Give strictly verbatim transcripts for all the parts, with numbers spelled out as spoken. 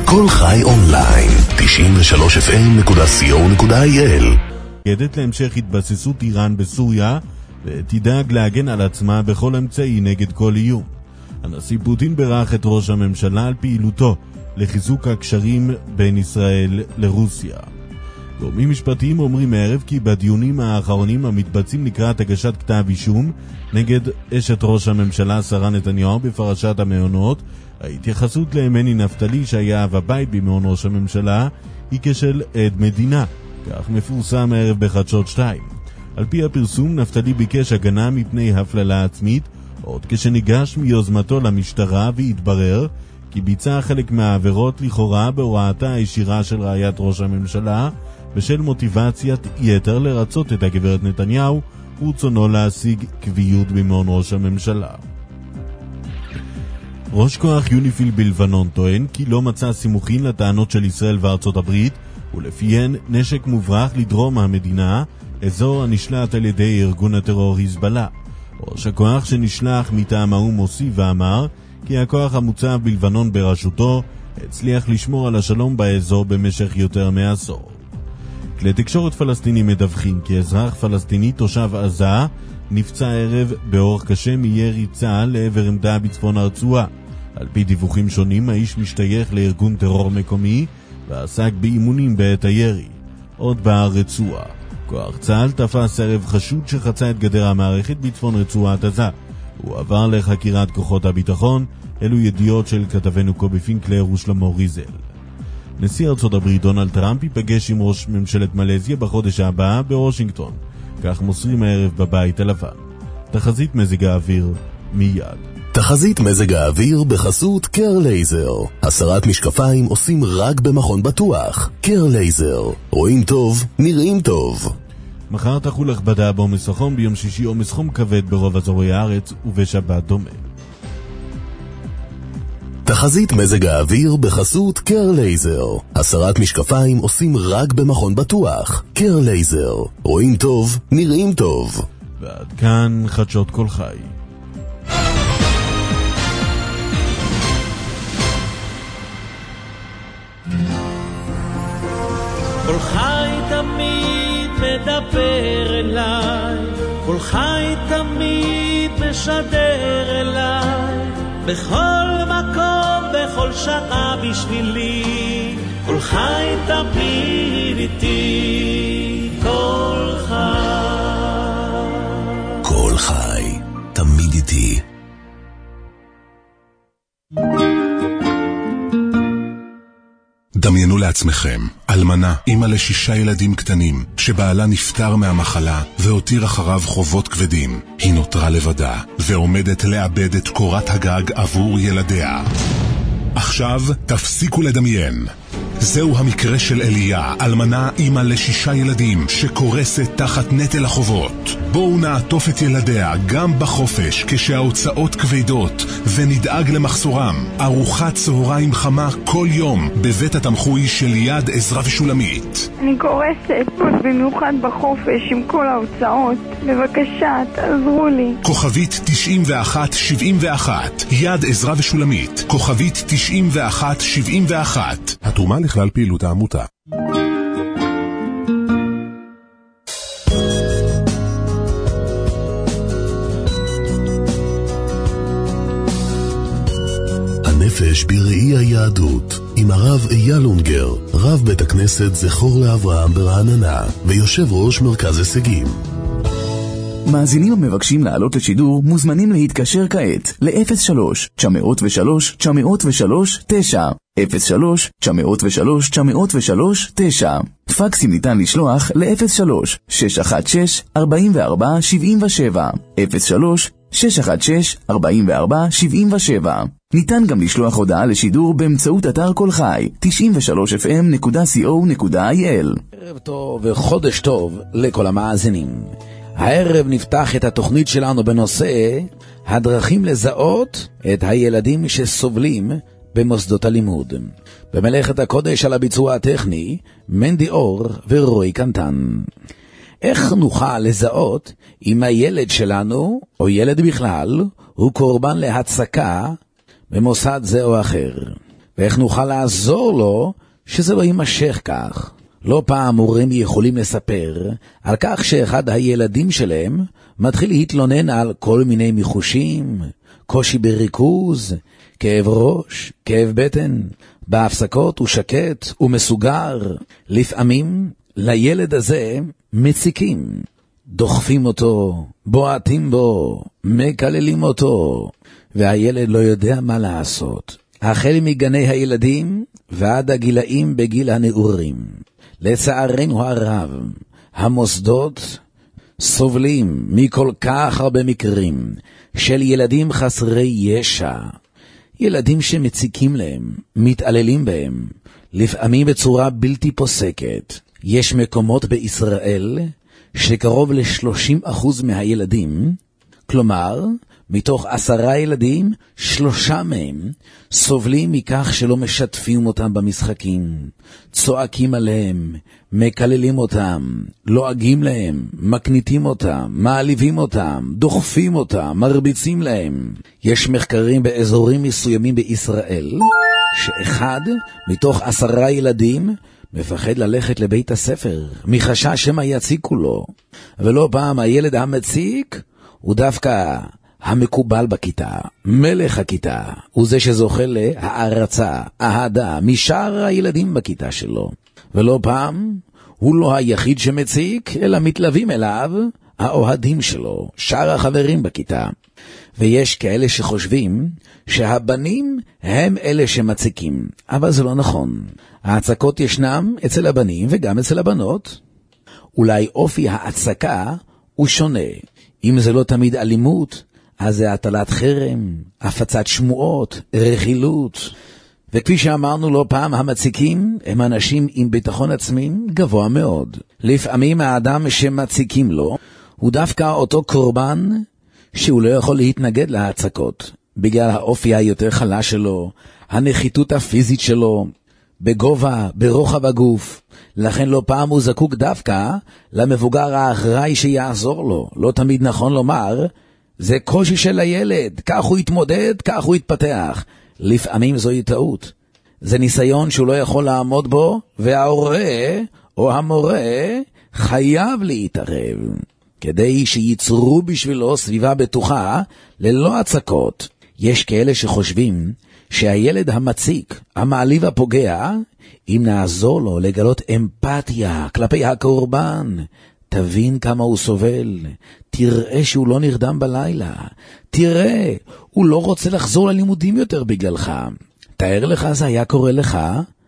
כל חי אונליין, תשעים ושלוש אף אם נקודה סי או נקודה איי אל. ידעת להמשך התבססות איראן בסוריה, ותדאג להגן על עצמה בכל אמצעי נגד כל איום. הנשיא פוטין ברך את ראש הממשלה על פעילותו לחיזוק הקשרים בין ישראל לרוסיה. גורמים משפטיים אומרים הערב כי בדיונים האחרונים המתבצעים לקראת הגשת כתב אישום נגד אשת ראש הממשלה שרה נתניהו בפרשת המעונות, ההתייחסות למני נפתלי שהיה אב הבית במעון ראש הממשלה היא כשל עד מדינה, כך מפורסם הערב בחדשות שתיים. על פי הפרסום, נפתלי ביקש הגנה מפני הפללה עצמית, עוד כשניגש מיוזמתו למשטרה והתברר כי ביצע חלק מהעבירות לכאורה בהוראתה הישירה של רעיית ראש הממשלה בשל מוטיבציית יתר לרצות את הגברת נתניהו ורצונו להשיג קביעות במעון ראש הממשלה. ראש כוח יוניפיל בלבנון טוען כי לא מצא סימוכין לטענות של ישראל וארצות הברית, ולפיהן נשק מוברח לדרום המדינה, אזור הנשלט על ידי ארגון הטרור היזבאללה. ראש הכוח שנשלח מטעם האו"ם הוסיף ואמר כי הכוח המוצב בלבנון בראשותו הצליח לשמור על השלום באזור במשך יותר מעשור. כלי תקשורת פלסטינים מדווחים כי אזרח פלסטיני תושב עזה נפצע ערב באורח קשה מירי צה"ל לעבר עמדה בצפון הרצועה. על פי דיווחים שונים, האיש משתייך לארגון טרור מקומי ועסק באימונים בעת הירי. עוד ברצועה, כוח צה"ל תפס ערב חשוד שחצה את גדר המערכת בצפון רצועת עזה. הוא עבר לחקירת כוחות הביטחון. אלו ידיעות של כתבנו קובי פינקלר ושלמה ריזל. נשיא ארצות הברית דונלד טראמפ ייפגש עם ראש ממשלת מלזיה בחודש הבא בוושינגטון, כך מוסרים הערב בבית הלבן. תחזית מזג האוויר מיד. תחזית מזג האוויר בחסות קר לייזר. הסרת משקפיים עושים רק במכון בטוח. קר לייזר, רואים טוב, נראים טוב. מחר תחול הכבדה בעומס החום, ביום שישי עומס חום כבד ברוב אזורי הארץ ובשבת דומה. תחזית מזג האוויר בחסות קר לייזר. הסרת משקפיים עושים רק במכון בטוח. קר לייזר, רואים טוב, נראים טוב. ועד כאן חדשות כל חי. כל חי תמיד מדבר אליי, כל חי תמיד משדר אליי, בכל מקום, בכל שעה בשבילי, כל חי תמיד איתי, כל חי. כל חי תמיד איתי. דמיינו לעצמכם, אלמנה, אמא לשישה ילדים קטנים, שבעלה נפטר מהמחלה והותיר אחריו חובות כבדים. היא נותרה לבדה ועומדת לאבד את קורת הגג עבור ילדיה. עכשיו תפסיקו לדמיין. זהו המקרה של אליה, אלמנה אמא לשישה ילדים שקורסת תחת נטל החובות. בואו נעטוף את ילדיה גם בחופש כשההוצאות כבדות ונדאג למחסורם. ארוחת צהריים חמה כל יום בבית התמחוי של יד עזרא ושולמית. אני קורסת, במיוחד בחופש עם כל ההוצאות. בבקשה, תעזרו לי. כוכבית תשעים ואחת שבעים ואחת, יד עזרא ושולמית. כוכבית תשעים ואחת שבעים ואחת. התרומה לכלל פעילות העמותה. הנפש בראי היהדות עם הרב אייל אונגר, רב בית הכנסת זכור לאברהם ברעננה ויושב ראש מרכז הישגים. מאזינים המבקשים לעלות לשידור מוזמנים להתקשר כעת ל-אפס שלוש תשע אפס שלוש תשע אפס שלוש תשע אפס שלוש תשע אפס שלוש תשע אפס שלוש תשע. פקסים ניתן לשלוח ל-אפס שלוש שש אחת שש ארבע ארבע שבע שבע אפס שלוש שש אחת שש ארבע ארבע שבע שבע. ניתן גם לשלוח הודעה לשידור באמצעות אתר כל חי תשעים ושלוש אף אם נקודה סי או נקודה איי אל. ערב טוב וחודש טוב לכל המאזינים. הערב נפתח את התוכנית שלנו בנושא הדרכים לזהות את הילדים שסובלים במוסדות הלימוד. במלאכת הקודש על הביצוע הטכני, מנדי אור ורוי קנטן. איך נוכל לזהות אם הילד שלנו, או ילד בכלל, הוא קורבן להצקה במוסד זה או אחר? ואיך נוכל לעזור לו שזה לא יימשך כך. לא פעם הורים יכולים לספר על כך שאחד הילדים שלהם מתחיל להתלונן על כל מיני מיחושים, קושי בריכוז, כאב ראש, כאב בטן. בהפסקות הוא שקט ומסוגר. לפעמים לילד הזה מציקים, דוחפים אותו, בועטים בו, מקללים אותו, והילד לא יודע מה לעשות. החל מגני הילדים ועד הגילאים בגיל הנעורים. לצערנו הרב, המוסדות סובלים מכל כך הרבה מקרים של ילדים חסרי ישע, ילדים שמציקים להם, מתעללים בהם, לפעמים בצורה בלתי פוסקת. יש מקומות בישראל שקרוב ל-שלושים אחוז מהילדים, כלומר, מתוך עשרה ילדים, שלושה מהם סובלים מכך שלא משתפים אותם במשחקים, צועקים עליהם, מקללים אותם, לועגים להם, מקניטים אותם, מעליבים אותם, דוחפים אותם, מרביצים להם. יש מחקרים באזורים מסוימים בישראל, שאחד מתוך עשרה ילדים מפחד ללכת לבית הספר, מחשש שמא יציקו לו. ולא פעם הילד המציק הוא דווקא המקובל בכיתה, מלך הכיתה, הוא זה שזוכה להערצה, אהדה, משאר הילדים בכיתה שלו. ולא פעם הוא לא היחיד שמציק, אלא מתלווים אליו האוהדים שלו, שאר החברים בכיתה. ויש כאלה שחושבים שהבנים הם אלה שמציקים, אבל זה לא נכון. ההצקות ישנם אצל הבנים וגם אצל הבנות. אולי אופי ההצקה הוא שונה. אם זה לא תמיד אלימות, אז זה הטלת חרם, הפצת שמועות, רכילות. וכפי שאמרנו לא פעם, המציקים הם אנשים עם ביטחון עצמי גבוה מאוד. לפעמים האדם שמציקים לו הוא דווקא אותו קורבן שהוא לא יכול להתנגד להצקות, בגלל האופי היותר חלש שלו, הנחיתות הפיזית שלו, בגובה, ברוחב הגוף. לכן לא פעם הוא זקוק דווקא למבוגר האחראי שיעזור לו. לא תמיד נכון לומר, זה קושי של הילד, כך הוא יתמודד, כך הוא יתפתח. לפעמים זוהי טעות. זה ניסיון שהוא לא יכול לעמוד בו, וההורה או המורה חייב להתערב, כדי שיצרו בשבילו סביבה בטוחה ללא הצקות. יש כאלה שחושבים שהילד המציק, המעליב הפוגע, אם נעזור לו לגלות אמפתיה כלפי הקורבן, תבין כמה הוא סובל, תראה שהוא לא נרדם בלילה, תראה, הוא לא רוצה לחזור ללימודים יותר בגללך. תאר לך זה היה קורה לך.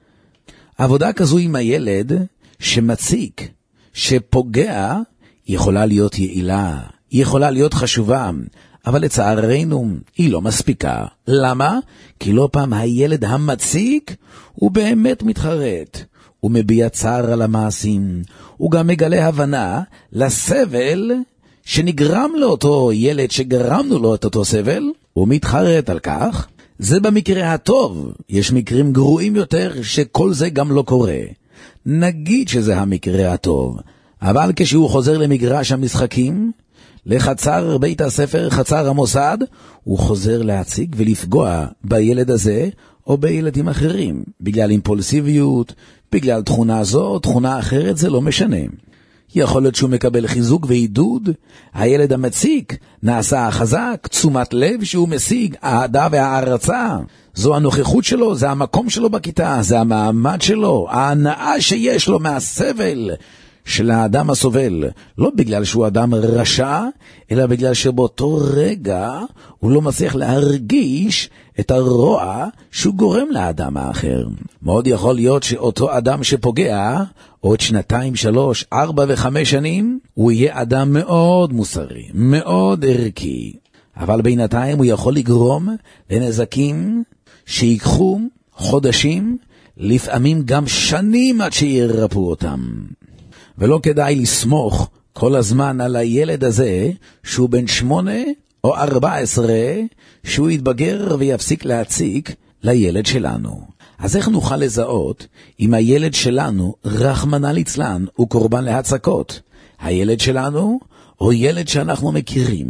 עבודה כזו עם הילד שמציק, שפוגע, יכולה להיות יעילה, היא יכולה להיות חשובה, אבל לצערנו היא לא מספיקה. למה? כי לא פעם הילד המציק הוא באמת מתחרט, הוא מביע צער על המעשים, הוא גם מגלה הבנה לסבל שנגרם לאותו ילד שגרמנו לו את אותו סבל, הוא מתחרט על כך. זה במקרה הטוב. יש מקרים גרועים יותר שכל זה גם לא קורה. נגיד שזה המקרה הטוב, אבל כשהוא חוזר למגרש המשחקים, לחצר בית הספר, חצר המוסד, הוא חוזר להציג ולפגוע בילד הזה או בילדים אחרים, בגלל אימפולסיביות, בגלל תכונה זו, תכונה אחרת, זה לא משנה. יכול להיות שהוא מקבל חיזוק ועידוד, הילד המציק נעשה חזק, תשומת לב שהוא משיג, האהדה והערצה, זו הנוכחות שלו, זה המקום שלו בכיתה, זה המעמד שלו, ההנאה שיש לו מהסבל של האדם הסובל, לא בגלל שהוא אדם רשע, אלא בגלל שבאותו רגע הוא לא מצליח להרגיש את הרוע שהוא גורם לאדם האחר. מאוד יכול להיות שאותו אדם שפוגע, עוד שנתיים, שלוש, ארבע וחמש שנים, הוא יהיה אדם מאוד מוסרי, מאוד ערכי. אבל בינתיים הוא יכול לגרום לנזקים שיקחו חודשים, לפעמים גם שנים עד שירפאו אותם. ולא כדאי לסמוך כל הזמן על הילד הזה שהוא בן שמונה או ארבע עשרה, שהוא יתבגר ויפסיק להציק לילד שלנו. אז איך נוכל לזהות אם הילד שלנו, רחמנא ליצלן, הוא קורבן להצקות? הילד שלנו או ילד שאנחנו מכירים?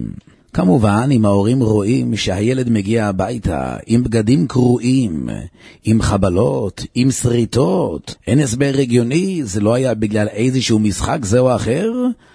כמובן, אם ההורים רואים שהילד מגיע הביתה עם בגדים קרועים, עם חבלות, עם שריטות, אין הסבר רגיוני, זה לא היה בגלל איזשהו משחק זה או אחר,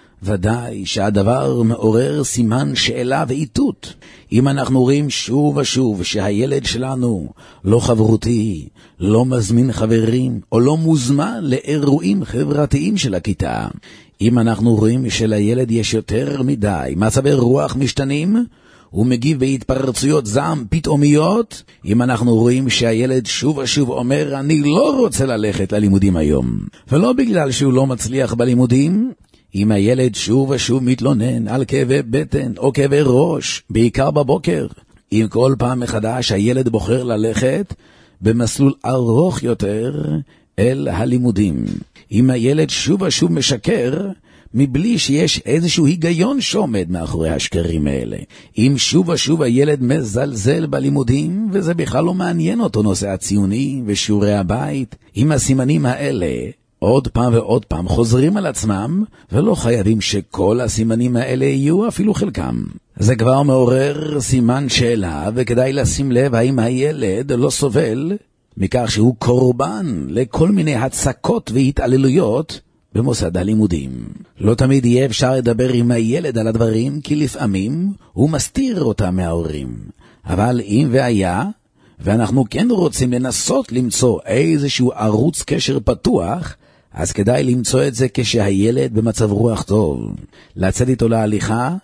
ודאי שהדבר מעורר סימן שאלה ואיתות. אם אנחנו רואים שוב ושוב שהילד שלנו לא חברותי, לא מזמין חברים, או לא מוזמן לאירועים חברתיים של הכיתה, אם אנחנו רואים שלילד יש יותר מדי מצבי רוח משתנים, הוא מגיב בהתפרצויות זעם פתאומיות, אם אנחנו רואים שהילד שוב ושוב אומר, אני לא רוצה ללכת ללימודים היום, ולא בגלל שהוא לא מצליח בלימודים, אם הילד שוב ושוב מתלונן על כאבי בטן או כאבי ראש, בעיקר בבוקר, אם כל פעם מחדש הילד בוחר ללכת במסלול ארוך יותר אל הלימודים, אם הילד שוב ושוב משקר מבלי שיש איזשהו היגיון שעומד מאחורי השקרים האלה, אם שוב ושוב הילד מזלזל בלימודים וזה בכלל לא מעניין אותו נושא הציוני ושיעורי הבית, אם הסימנים האלה עוד פעם ועוד פעם חוזרים על עצמם, ולא חייבים שכל הסימנים האלה יהיו אפילו חלקם. זה כבר מעורר סימן שאלה, וכדאי לשים לב האם הילד לא סובל מכך שהוא קורבן לכל מיני הצקות והתעללויות במוסד הלימודים. לא תמיד יהיה אפשר לדבר עם הילד על הדברים, כי לפעמים הוא מסתיר אותם מההורים. אבל אם והיה, ואנחנו כן רוצים לנסות למצוא איזשהו ערוץ קשר פתוח, אז כדאי למצוא את זה כשהילד במצב רוח טוב. לצאת איתו להליכה,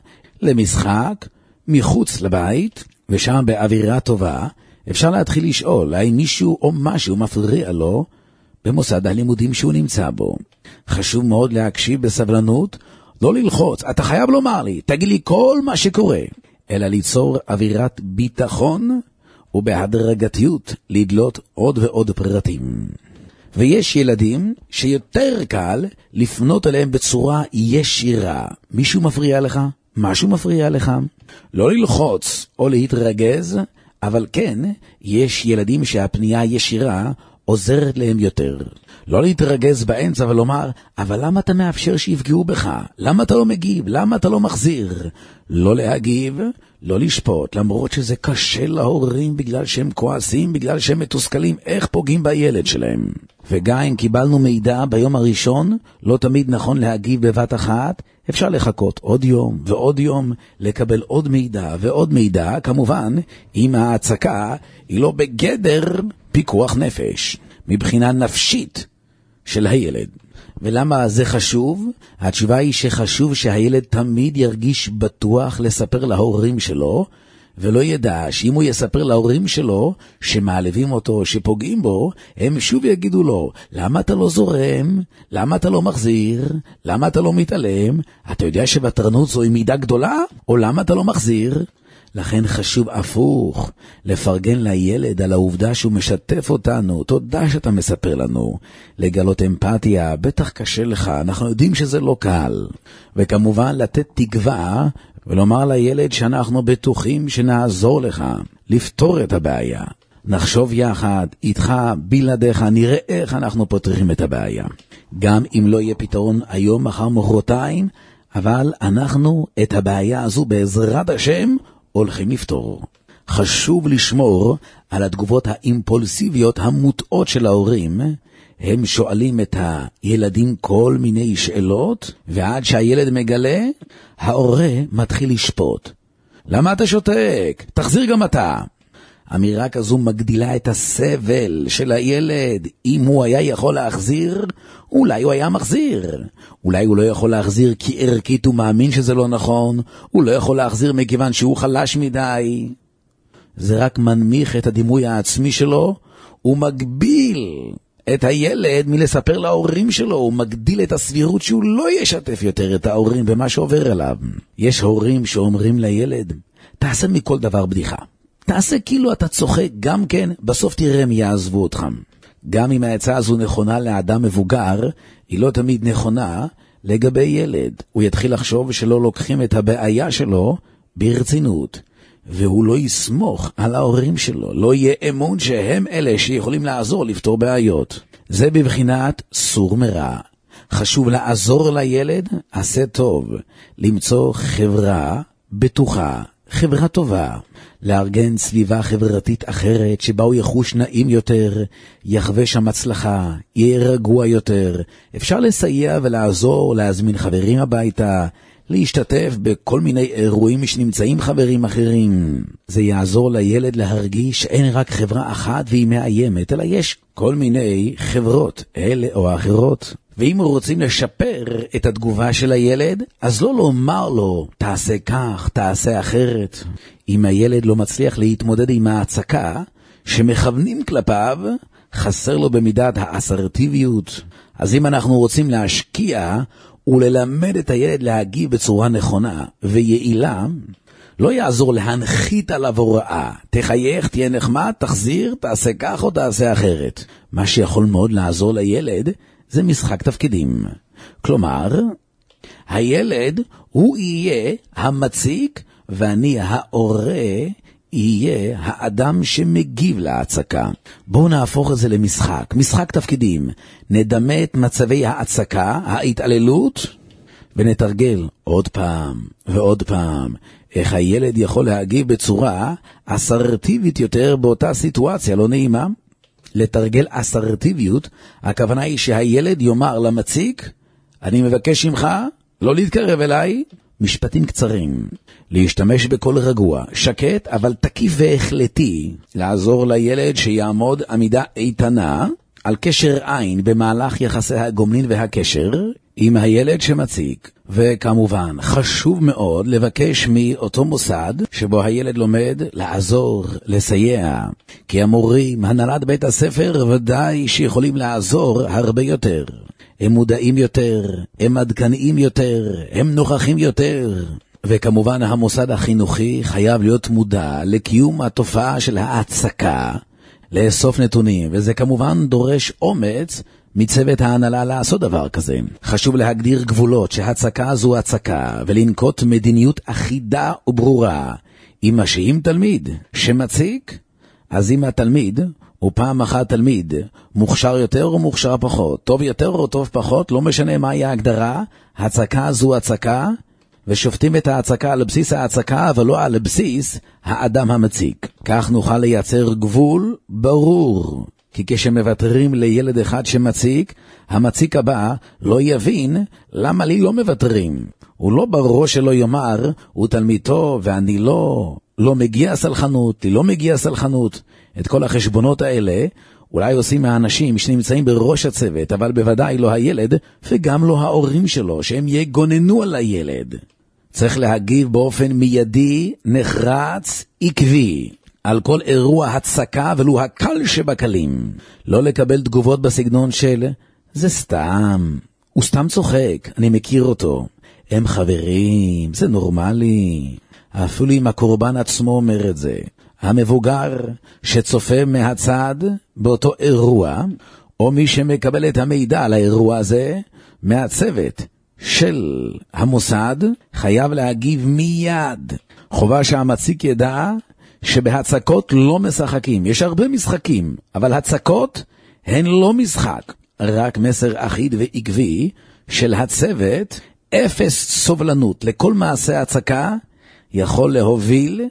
למשחק, מחוץ לבית, ושם באווירה טובה, אפשר להתחיל לשאול האם מישהו או משהו מפריע לו במוסד הלימודים שהוא נמצא בו. חשוב מאוד להקשיב בסבלנות, לא ללחוץ, אתה חייב לומר לי, תגיד לי כל מה שקורה, אלא ליצור אווירת ביטחון, ובהדרגתיות לדלות עוד ועוד פרטים. ויש ילדים שיותר קל לפנות אליהם בצורה ישירה. מישהו מפריע לך? משהו מפריע לך? לא ללחוץ או להתרגז, אבל כן, יש ילדים שהפנייה ישירה עוזרת להם יותר. לא להתרגז באמצע ולומר, אבל למה אתה מאפשר שיפגעו בך? למה אתה לא מגיב? למה אתה לא מחזיר? לא להגיב, לא לשפוט, למרות שזה קשה להורים בגלל שהם כועסים, בגלל שהם מתוסכלים, איך פוגעים בילד שלהם. וגם אם קיבלנו מידע ביום הראשון, לא תמיד נכון להגיב בבת אחת, אפשר לחכות עוד יום ועוד יום, לקבל עוד מידע ועוד מידע, כמובן, אם ההצקה היא לא בגדר פיקוח נפש, מבחינה נפשית של הילד. ולמה זה חשוב? התשובה היא שחשוב שהילד תמיד ירגיש בטוח לספר להורים שלו, ולא ידע שאם הוא יספר להורים שלו שמעלבים אותו, שפוגעים בו, הם שוב יגידו לו, למה אתה לא זורם? למה אתה לא מחזיר? למה אתה לא מתעלם? אתה יודע שבטרנות זוהי מידה גדולה? או למה אתה לא מחזיר? לכן חשוב הפוך, לפרגן לילד על העובדה שהוא משתף אותנו, תודה שאתה מספר לנו, לגלות אמפתיה, בטח קשה לך, אנחנו יודעים שזה לא קל, וכמובן לתת תקווה, ולומר לילד שאנחנו בטוחים שנעזור לך, לפתור את הבעיה, נחשוב יחד, איתך, בלעדיך, נראה איך אנחנו פותרים את הבעיה, גם אם לא יהיה פתרון היום, מחר, מחרתיים, אבל אנחנו את הבעיה הזו בעזרת השם, הולכים לפתור. חשוב לשמור על התגובות האימפולסיביות המוטעות של ההורים. הם שואלים את הילדים כל מיני שאלות, ועד שהילד מגלה, ההורה מתחיל לשפוט. למה אתה שותק? תחזיר גם אתה. אמירה כזו מגדילה את הסבל של הילד. אם הוא היה יכול להחזיר, אולי הוא היה מחזיר. אולי הוא לא יכול להחזיר כי ערכית הוא מאמין שזה לא נכון. הוא לא יכול להחזיר מכיוון שהוא חלש מדי. זה רק מנמיך את הדימוי העצמי שלו. הוא מגביל את הילד מלספר להורים שלו. הוא מגדיל את הסבירות שהוא לא ישתף יותר את ההורים במה שעובר עליו. יש הורים שאומרים לילד, תעשה מכל דבר בדיחה. תעשה כאילו אתה צוחק גם כן, בסוף תראה מי יעזבו אותך. גם אם ההצעה הזו נכונה לאדם מבוגר, היא לא תמיד נכונה לגבי ילד. הוא יתחיל לחשוב שלא לוקחים את הבעיה שלו ברצינות, והוא לא יסמוך על ההורים שלו, לא יהיה אמון שהם אלה שיכולים לעזור לפתור בעיות. זה בבחינת סור מרע. חשוב לעזור לילד, עשה טוב, למצוא חברה בטוחה, חברה טובה, לארגן סביבה חברתית אחרת שבה הוא יחוש נעים יותר, יחווה שם הצלחה, יהיה רגוע יותר. אפשר לסייע ולעזור, להזמין חברים הביתה, להשתתף בכל מיני אירועים שנמצאים חברים אחרים. זה יעזור לילד להרגיש שאין רק חברה אחת והיא מאיימת, אלא יש כל מיני חברות, אלה או האחרות. ואם רוצים לשפר את התגובה של הילד, אז לא לומר לו, תעשה כך, תעשה אחרת. אם הילד לא מצליח להתמודד עם ההצקה שמכוונים כלפיו, חסר לו במידת האסרטיביות. אז אם אנחנו רוצים להשקיע וללמד את הילד להגיב בצורה נכונה ויעילה, לא יעזור להנחית עליו הוראה. תחייך, תהיה נחמד, תחזיר, תעשה כך או תעשה אחרת. מה שיכול מאוד לעזור לילד זה משחק תפקידים. כלומר, הילד הוא יהיה המציק ואני ההורה יהיה האדם שמגיב להצקה. בואו נהפוך את זה למשחק, משחק תפקידים. נדמה את מצבי ההצקה, ההתעללות, ונתרגל עוד פעם ועוד פעם איך הילד יכול להגיב בצורה אסרטיבית יותר באותה סיטואציה לא נעימה. לתרגל אסרטיביות, הכוונה היא שהילד יאמר למציק, אני מבקש ממך לא להתקרב אליי, משפטים קצרים, להשתמש בקול רגוע, שקט אבל תקיף והחלטי, לעזור לילד שיעמוד עמידה איתנה על קשר עין במהלך יחסי הגומלין והקשר עם הילד שמציק. וכמובן חשוב מאוד לבקש מאותו מוסד שבו הילד לומד לעזור, לסייע, כי המורים, הנהלת בית הספר ודאי שיכולים לעזור הרבה יותר. הם מודעים יותר, הם עדכניים יותר, הם נוכחים יותר. וכמובן המוסד החינוכי חייב להיות מודע לקיום התופעה של ההצקה, לאסוף נתונים, וזה כמובן דורש אומץ מצוות ההנהלה לעשות דבר כזה. חשוב להגדיר גבולות שהצקה זו הצקה, ולנקוט מדיניות אחידה וברורה. אם משאים תלמיד שמציק, אז אם התלמיד הוא פעם אחת תלמיד מוכשר יותר או מוכשר פחות, טוב יותר או טוב פחות, לא משנה מהי ההגדרה, הצקה זו הצקה, ושופטים את ההצקה על בסיס ההצקה ולא על בסיס האדם המציק. כך נוכל לייצר גבול ברור, כי כשמוותרים לילד אחד שמציק, המציק הבא לא יבין למה לי לא מוותרים. הוא לא בראש שלו יאמר, הוא תלמיד טוב ואני לא, לא מגיע סלחנות, לי לא מגיע סלחנות. את כל החשבונות האלה אולי עושים האנשים שנמצאים בראש הצוות, אבל בוודאי לא הילד וגם לא ההורים שלו, שהם יגוננו על הילד. צריך להגיב באופן מיידי, נחרץ, עקבי, על כל אירוע הצקה ולו הקל שבקלים. לא לקבל תגובות בסגנון של, זה סתם, הוא סתם צוחק, אני מכיר אותו. הם חברים, זה נורמלי. אפילו אם הקורבן עצמו אומר את זה. המבוגר שצופה מהצד באותו אירוע, או מי שמקבל את המידע על האירוע הזה, מהצוות של המוסד, חייב להגיב מיד. חובה שהמציק ידע שבהצקות לא משחקים. יש הרבה משחקים, אבל הצקות הן לא משחק. רק מסר אחיד ועקבי של הצוות, אפס סובלנות לכל מעשה הצקה, יכול להוביל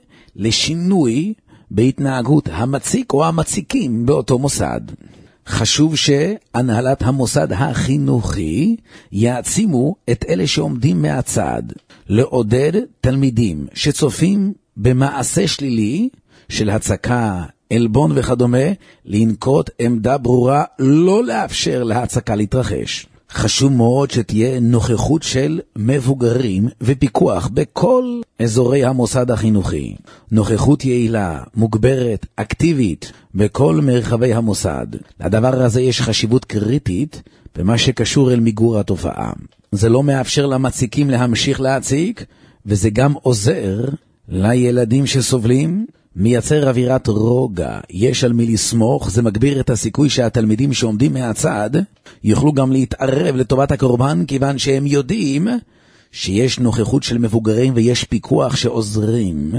לשינוי בהתנהגות המציק או המציקים באותו מוסד. חשוב שהנהלת המוסד החינוכי יעצימו את אלה שעומדים מהצד, לעודד תלמידים שצופים במעשה שלילי של הצקה, אלבון וכדומה, לנקוט עמדה ברורה, לא לאפשר להצקה להתרחש. חשוב מאוד שתהיה נוכחות של מבוגרים ופיקוח בכל אזורי המוסד החינוכי. נוכחות יעילה, מוגברת, אקטיבית בכל מרחבי המוסד. לדבר הזה יש חשיבות קריטית במה שקשור אל מיגור התופעה. זה לא מאפשר למציקים להמשיך להציק, וזה גם עוזר לילדים שסובלים, מייצר אווירת רוגע, יש על מי לסמוך, זה מגביר את הסיכוי שהתלמידים שעומדים מהצד יוכלו גם להתערב לטובת הקורבן, כיוון שהם יודעים שיש נוכחות של מבוגרים ויש פיקוח שעוזרים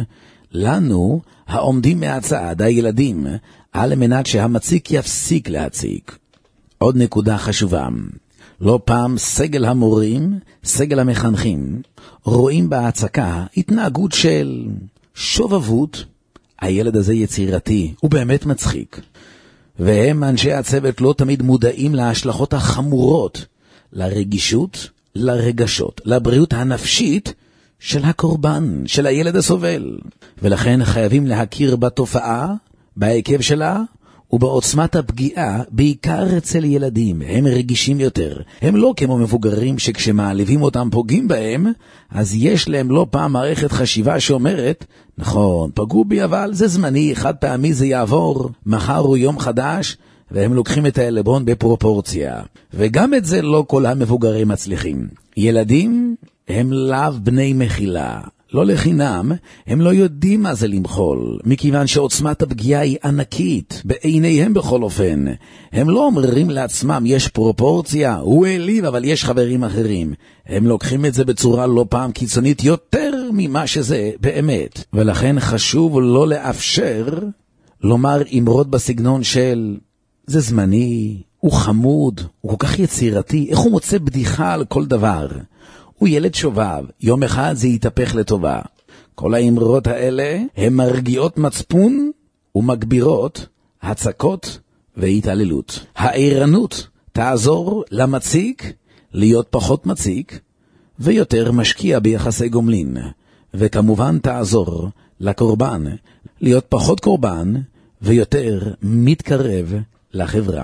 לנו, העומדים מהצד, הילדים, על מנת שהמציק יפסיק להציק. עוד נקודה חשובה, לא פעם סגל המורים, סגל המחנכים, רואים בהצקה התנהגות של שובבות. הילד הזה יצירתי, הוא באמת מצחיק. והם, אנשי הצוות, לא תמיד מודעים להשלכות החמורות, לרגישות, לרגשות, לבריאות הנפשית של הקורבן, של הילד הסובל. ולכן חייבים להכיר בתופעה, בהיקף שלה, ובעוצמת הפגיעה, בעיקר אצל ילדים. הם רגישים יותר. הם לא כמו מבוגרים שכשמעליבים אותם פוגעים בהם, אז יש להם לא פעם מערכת חשיבה שאומרת, נכון, פגעו בי אבל זה זמני, חד פעמי זה יעבור, מחר הוא יום חדש, והם לוקחים את העלבון בפרופורציה. וגם את זה לא כל המבוגרים מצליחים. ילדים הם לאו בני מחילה. לא לחינם, הם לא יודעים מה זה למחול, מכיוון שעוצמת הפגיעה היא ענקית, בעיניהם בכל אופן. הם לא אומרים לעצמם, יש פרופורציה, הוא אליב, אבל יש חברים אחרים. הם לוקחים את זה בצורה לא פעם קיצונית יותר ממה שזה באמת. ולכן חשוב לא לאפשר לומר אמרות בסגנון של, זה זמני, הוא חמוד, הוא כל כך יצירתי, איך הוא מוצא בדיחה על כל דבר. הוא ילד שובב, יום אחד זה יתהפך לטובה. כל האמרות האלה הן מרגיעות מצפון ומגבירות הצקות והתעללות. הערנות תעזור למציק להיות פחות מציק ויותר משקיע ביחסי גומלין, וכמובן תעזור לקורבן להיות פחות קורבן ויותר מתקרב לחברה.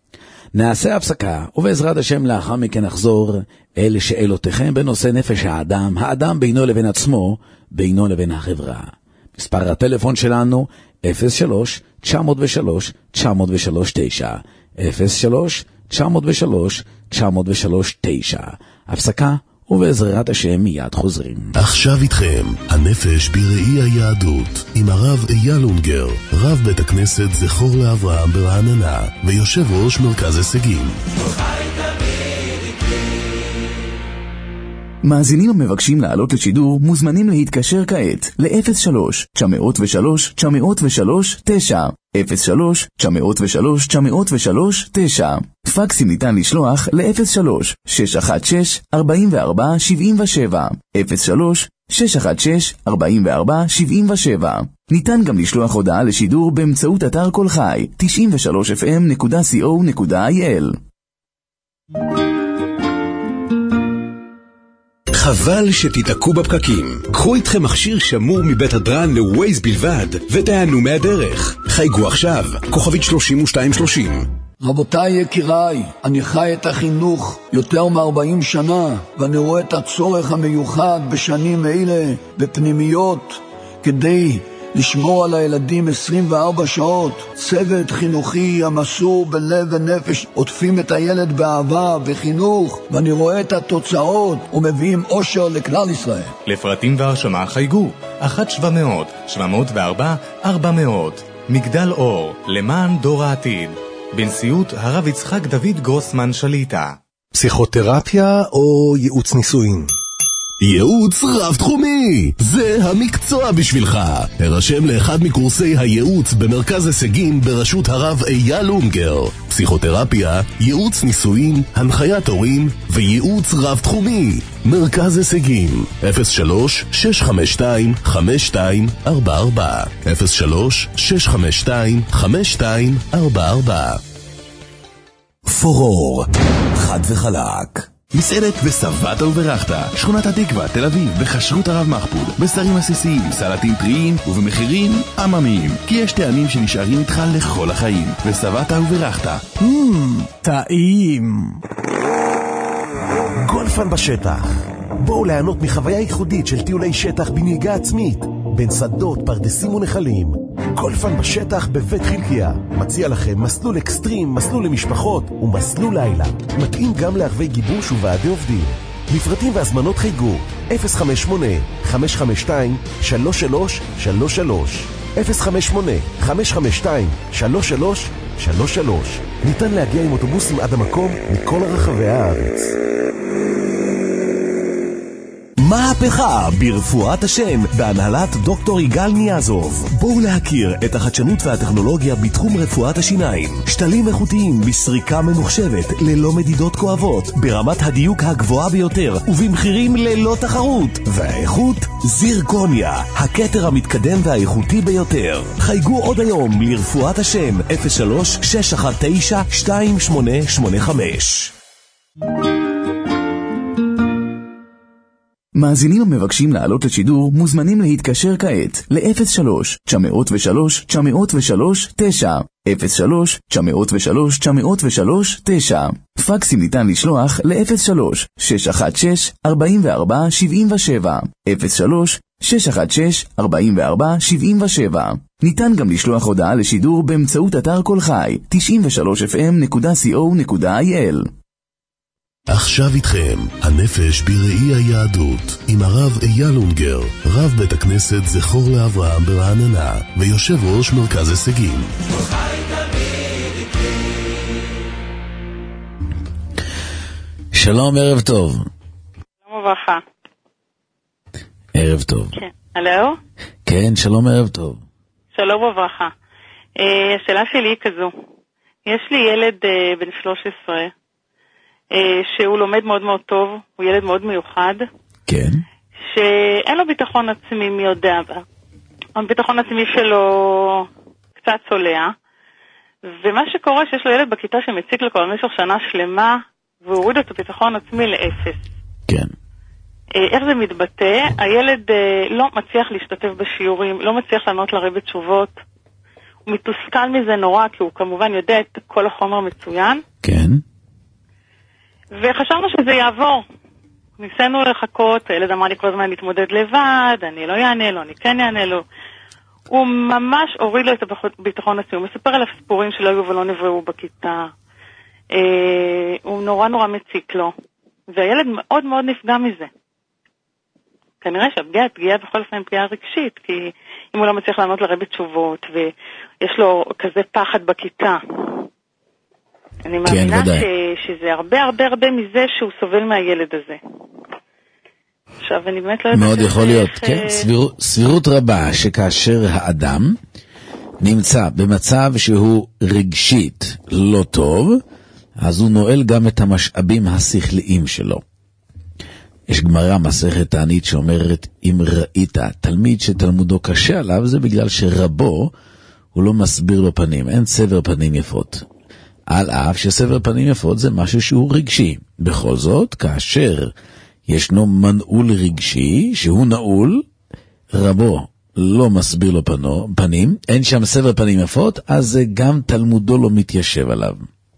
נעשה הפסקה, ובעזרת השם לאחר מכן נחזור אל שאלותיכם בנושא נפש האדם, האדם בינו לבין עצמו, בינו לבין החברה. מספר הטלפון שלנו אפס שלוש תשע אפס שלוש תשע אפס שלוש תשע, אפס שלוש תשע אפס שלוש תשע אפס שלוש תשע. הפסקה, ובעזרת השם מיד חוזרים. עכשיו איתכם, הנפש בראי היהדות, עם הרב אייל אונגר, רב בית הכנסת זכור לאברהם ברעננה, ויושב ראש מרכז הישגים. מאזינים המבקשים לעלות לשידור מוזמנים להתקשר כעת ל-אפס שלוש תשע אפס שלוש תשע אפס שלוש תשע, אפס שלוש תשע אפס שלוש תשע אפס שלוש תשע. פקסים ניתן לשלוח ל-אפס שלוש שש אחת שש ארבע ארבע שבע שבע, אפס שלוש שש אחת שש ארבע ארבע שבע שבע. ניתן גם לשלוח הודעה לשידור באמצעות אתר כל חי תשעים ושלוש אף אם נקודה סי או נקודה איי אל. חבל שתתעקו בפקקים. קחו איתכם מכשיר שמור מבית הדרן לווייז בלבד ותענו מהדרך. חייגו עכשיו, כוכבית שלושים ושתיים שלושים. רבותיי יקיריי, אני חי את החינוך יותר מ-ארבעים שנה, ואני רואה את הצורך המיוחד בשנים אלה בפנימיות כדי לשמור על הילדים עשרים וארבע שעות. צוות חינוכי המסור בלב ונפש עוטפים את הילד באהבה וחינוך, ואני רואה את התוצאות ומביאים אושר לכלל ישראל. לפרטים והרשמה חייגו אחת שבע מאות שבע מאות וארבע ארבע מאות. מגדל אור, למען דור העתיד, בנשיאות הרב יצחק דוד גרוסמן שליטה. פסיכותרפיה או ייעוץ נישואין? ייעוץ רב תחומי, זה המקצוע בשבילך. הרשם לאחד מקורסי הייעוץ במרכז הישגים בראשות הרב אייל אונגר. פסיכותרפיה, ייעוץ נישואין, הנחיית הורים וייעוץ רב תחומי. מרכז הישגים אפס שלוש שש חמש שתיים חמש שתיים ארבע ארבע, אפס שלוש שש חמש שתיים חמש שתיים ארבע ארבע. פורור חד וחלק, מסעדת וסבת וברכת, שכונת התקווה, תל אביב, בחשרות הרב מחפוד, בשרים עסיסיים, סלטים טריים ובמחירים עממיים, כי יש טעמים שנשארים איתך לכל החיים. וסבת וברכת, מmm, טעים. גולפן בשטח, בואו ליהנות מחוויה ייחודית של טיולי שטח בנהיגה עצמית, בין שדות, פרדסים ונחלים. גולפן בשטח בבית חלקיה מציע לכם מסלול אקסטרים, מסלול למשפחות ומסלול לילה, מתאים גם לערבי גיבוש וועדי עובדים. מפרטים והזמנות חייגו אפס חמש שמונה חמש חמש שתיים שלוש שלוש שלוש שלוש, אפס חמש שמונה חמש חמש שתיים שלוש שלוש שלוש שלוש. ניתן להגיע עם אוטובוסים עד המקום מכל רחבי הארץ. מהפכה ברפואת השן בהנהלת דוקטור יגאל ניאזוב. בואו להכיר את החדשנות והטכנולוגיה בתחום רפואת השיניים. שתלים איכותיים בסריקה ממוחשבת ללא מדידות כואבות, ברמת הדיוק הגבוהה ביותר ובמחירים ללא תחרות. והאיכות זירקוניה, הכתר המתקדם והאיכותי ביותר. חייגו עוד היום לרפואת השן אפס שלוש שש אחת תשע שתיים שמונה שמונה חמש. מאזינים המבקשים לעלות לשידור מוזמנים להתקשר כעת ל-אפס שלוש תשע אפס שלוש תשע אפס שלוש תשע אפס שלוש תשע אפס שלוש תשע אפס שלוש תשע. פקסים ניתן לשלוח ל-אפס שלוש שש אחת שש ארבע ארבע שבע שבע אפס שלוש שש אחת שש ארבע ארבע שבע שבע. ניתן גם לשלוח הודעה לשידור באמצעות אתר כל חי תשעים ושלוש אף אם נקודה קו נקודה איי אל. עכשיו איתכם, הנפש בראי היהדות, עם הרב אייל אונגר, רב בית הכנסת זכור לאברהם ברעננה, ויושב ראש מרכז הישגים. שלום, ערב טוב. שלום וברכה. ערב טוב. כן, הלו? כן, שלום, ערב טוב. שלום וברכה. אה, השאלה שלי היא כזו, יש לי ילד אה, בן שלוש עשרה, שהוא לומד מאוד מאוד טוב, הוא ילד מאוד מיוחד. כן. שאין לו ביטחון עצמי, מי יודע. הביטחון עצמי שלו קצת צולע. ומה שקורה שיש לו ילד בכיתה שמציק לו כבר במשך שנה שלמה, והוא הוריד את הביטחון עצמי לאפס. כן. איך זה מתבטא? הילד לא מצליח להשתתף בשיעורים, לא מצליח לענות לרבי תשובות. הוא מתוסכל מזה נורא, כי הוא כמובן יודע את כל החומר מצוין. כן. וחשבנו שזה יעבור. ניסינו לחכות, הילד אמר לי כל הזמן להתמודד לבד, אני לא יענה לו, אני כן יענה לו. הוא ממש הוריד לו את הביטחון עצמי, הוא מספר עליו סיפורים שלא היו ולא נבראו בכיתה. אה, הוא נורא נורא מציק לו, והילד מאוד מאוד נפגע מזה. כנראה שהפגיעה פגיעה בכל אופן פגיעה רגשית, כי אם הוא לא מצליח לענות לרבי תשובות, ויש לו כזה פחד בכיתה, אני מאמינה כן, ש... שזה הרבה הרבה הרבה מזה שהוא סובל מהילד הזה. עכשיו, אני באמת לא יודעת... מאוד יכול להיות, איך... כן. סביר... סבירות רבה שכאשר האדם נמצא במצב שהוא רגשית לא טוב, אז הוא נועל גם את המשאבים השכליים שלו. יש גמרא מסכת תענית שאומרת, אם ראית תלמיד שתלמודו קשה עליו, זה בגלל שרבו הוא לא מסביר לו פנים, אין סבר פנים יפות. על אף שסבר פנים יפות זה משהו שהוא רגשי. בכל זאת, כאשר ישנו מנעול רגשי, שהוא נעול, רבו לא מסביר לו פנו, פנים, אין שם סבר פנים יפות, אז גם תלמודו לא מתיישב עליו.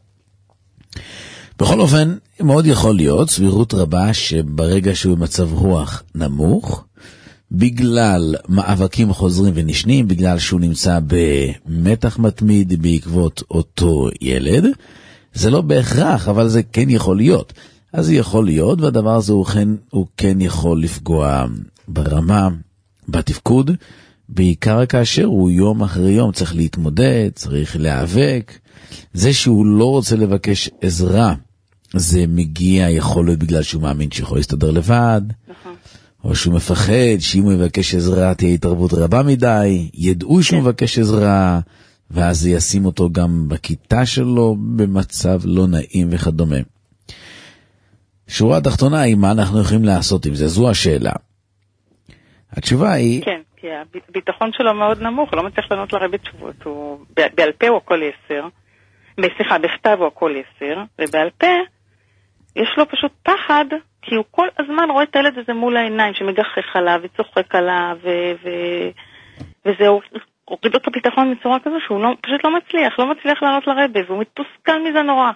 בכל אופן, מאוד יכול להיות סבירות רבה שברגע שהוא במצב רוח נמוך, בגלל מאבקים חוזרים ונשנים, בגלל שהוא נמצא במתח מתמיד בעקבות אותו ילד, זה לא בהכרח, אבל זה כן יכול להיות. אז זה יכול להיות, והדבר הזה הוא כן, הוא כן יכול לפגוע ברמה, בתפקוד, בעיקר כאשר הוא יום אחרי יום צריך להתמודד, צריך להיאבק. זה שהוא לא רוצה לבקש עזרה, זה מגיע, יכול להיות בגלל שהוא מאמין שיכול להסתדר לבד, נכון. או שהוא מפחד שאם הוא יבקש עזרה תהיה התערבות רבה מדי, ידעו שהוא מבקש עזרה, ואז זה ישים אותו גם בכיתה שלו במצב לא נעים וכדומה. שורה התחתונה היא מה אנחנו יכולים לעשות עם זה, זו השאלה. התשובה היא... כן, כי הביטחון שלו מאוד נמוך, הוא לא מצליח לענות לרבי תשובות, הוא בעל פה הוא הכל יסר, סליחה, בכתב הוא הכל יסר, ובעל פה יש לו פשוט פחד, כי הוא כל הזמן רואה את הילד הזה מול העיניים, שמגחך עליו וצוחק עליו, ו- ו- וזה הוריד לו את הביטחון מצורה כזו, שהוא לא, פשוט לא מצליח, לא מצליח לענות לרבי, והוא מתוסכל מזה נורא.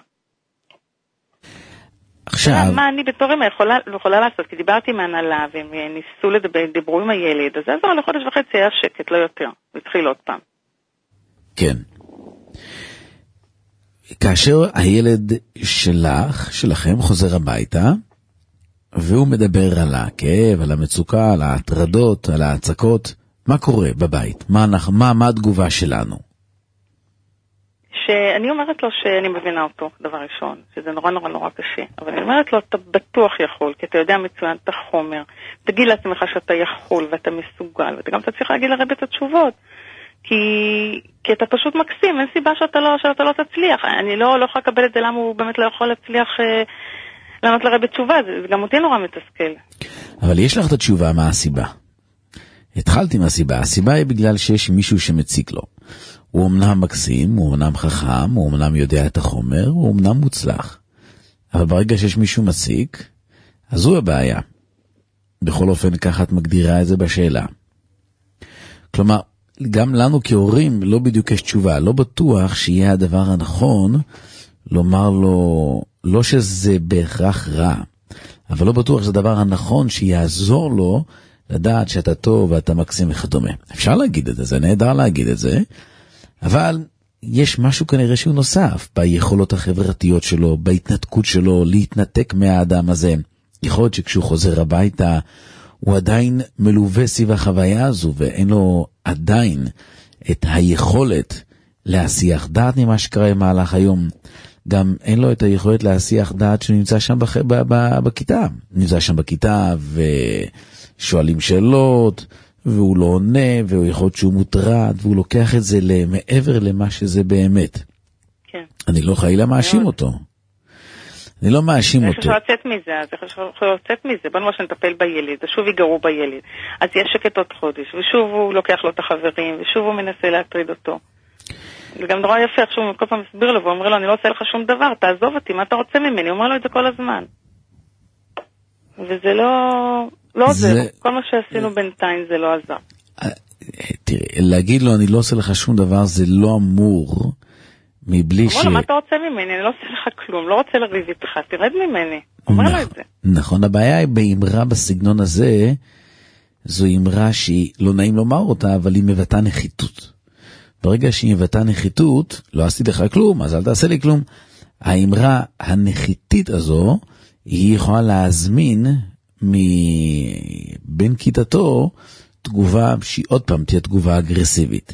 עכשיו... מה אני בתור אמא יכולה, יכולה לעשות? כי דיברתי עם ההנהלה, והם ניסו לדבר, דיברו עם הילד, אז זה עזר לחודש וחצי היה שקט, לא יותר. התחיל עוד פעם. כן. כאשר הילד שלך, שלכם, חוזר הביתה, והוא מדבר על הכאב, על המצוקה, על ההטרדות, על ההצקות, מה קורה בבית? מה, מה, מה התגובה שלנו? שאני אומרת לו שאני מבינה אותו, דבר ראשון, שזה נורא נורא נורא קשה, אבל אני אומרת לו, אתה בטוח יכול, כי אתה יודע מצוין את החומר, תגיד לעצמך שאתה יכול ואתה מסוגל, ואתה גם תצליח להגיד לרבי את התשובות, כי, כי אתה פשוט מקסים, אין סיבה שאתה לא, שאתה לא תצליח, אני לא, לא יכולה לקבל את זה, למה הוא באמת לא יכול להצליח אה, לענות לרבי תשובה, זה, זה גם אותי נורא מתסכל. אבל יש לך את התשובה, מה הסיבה? התחלתי מהסיבה, הסיבה היא בגלל שיש מישהו שמציק לו. הוא אמנם מקסים, הוא אמנם חכם, הוא אמנם יודע את החומר, הוא אמנם מוצלח. אבל ברגע שיש מישהו מציק, אז הוא הבעיה. בכל אופן, ככה את מגדירה את זה בשאלה. כלומר, גם לנו כהורים לא בדיוק יש תשובה, לא בטוח שיהיה הדבר הנכון לומר לו, לא שזה בהכרח רע, אבל לא בטוח שזה הדבר הנכון שיעזור לו לדעת שאתה טוב ואתה מקסים וכדומה. אפשר להגיד את זה, זה נהדר להגיד את זה, אבל יש משהו כנראה שהוא נוסף ביכולות החברתיות שלו, בהתנתקות שלו, להתנתק מהאדם הזה. יכול להיות שכשהוא חוזר הביתה, הוא עדיין מלווה סביב החוויה הזו, ואין לו עדיין את היכולת להסיח דעת ממה שקרה במהלך היום. גם אין לו את היכולת להסיח דעת שנמצא שם בח... ב... ב... בכיתה. נמצא שם בכיתה ושואלים שאלות, והוא לא עונה, והוא יכול להיות שהוא מוטרד, והוא לוקח את זה מעבר למה שזה באמת. כן. אני לא חיילה מאשים אותו. אני לא מאשים אותו. איך אפשר לצאת מזה? אז איך אפשר לצאת מזה? בוא נאמר שנטפל בילד, ושוב ייגרו בילד. אז יש שקט עוד חודש, ושוב הוא לוקח לו את החברים, ושוב הוא מנסה להטריד אותו. זה גם נורא יפה, איך שהוא כל פעם מסביר לו, ואומר לו, אני לא עושה לך שום דבר, תעזוב אותי, מה אתה רוצה ממני? הוא אומר לו את זה כל הזמן. וזה לא... לא עוזר. כל מה שעשינו בינתיים זה לא עזר. תראה, להגיד לו, אני לא עושה לך שום דבר, זה לא אמור... מבלי ש... אומר לו, מה אתה רוצה ממני? אני לא עושה לך כלום, לא רוצה לריב איתך, תרד ממני. אומר לו את זה. נכון, הבעיה היא באמרה בסגנון הזה, זו אמרה שהיא לא נעים לומר אותה, אבל היא מבטא נחיתות. ברגע שהיא מבטא נחיתות, לא עשיתי לך כלום, אז אל תעשה לי כלום. האמרה הנחיתית הזו, היא יכולה להזמין מבין כיתתו תגובה שהיא עוד פעם תהיה תגובה אגרסיבית.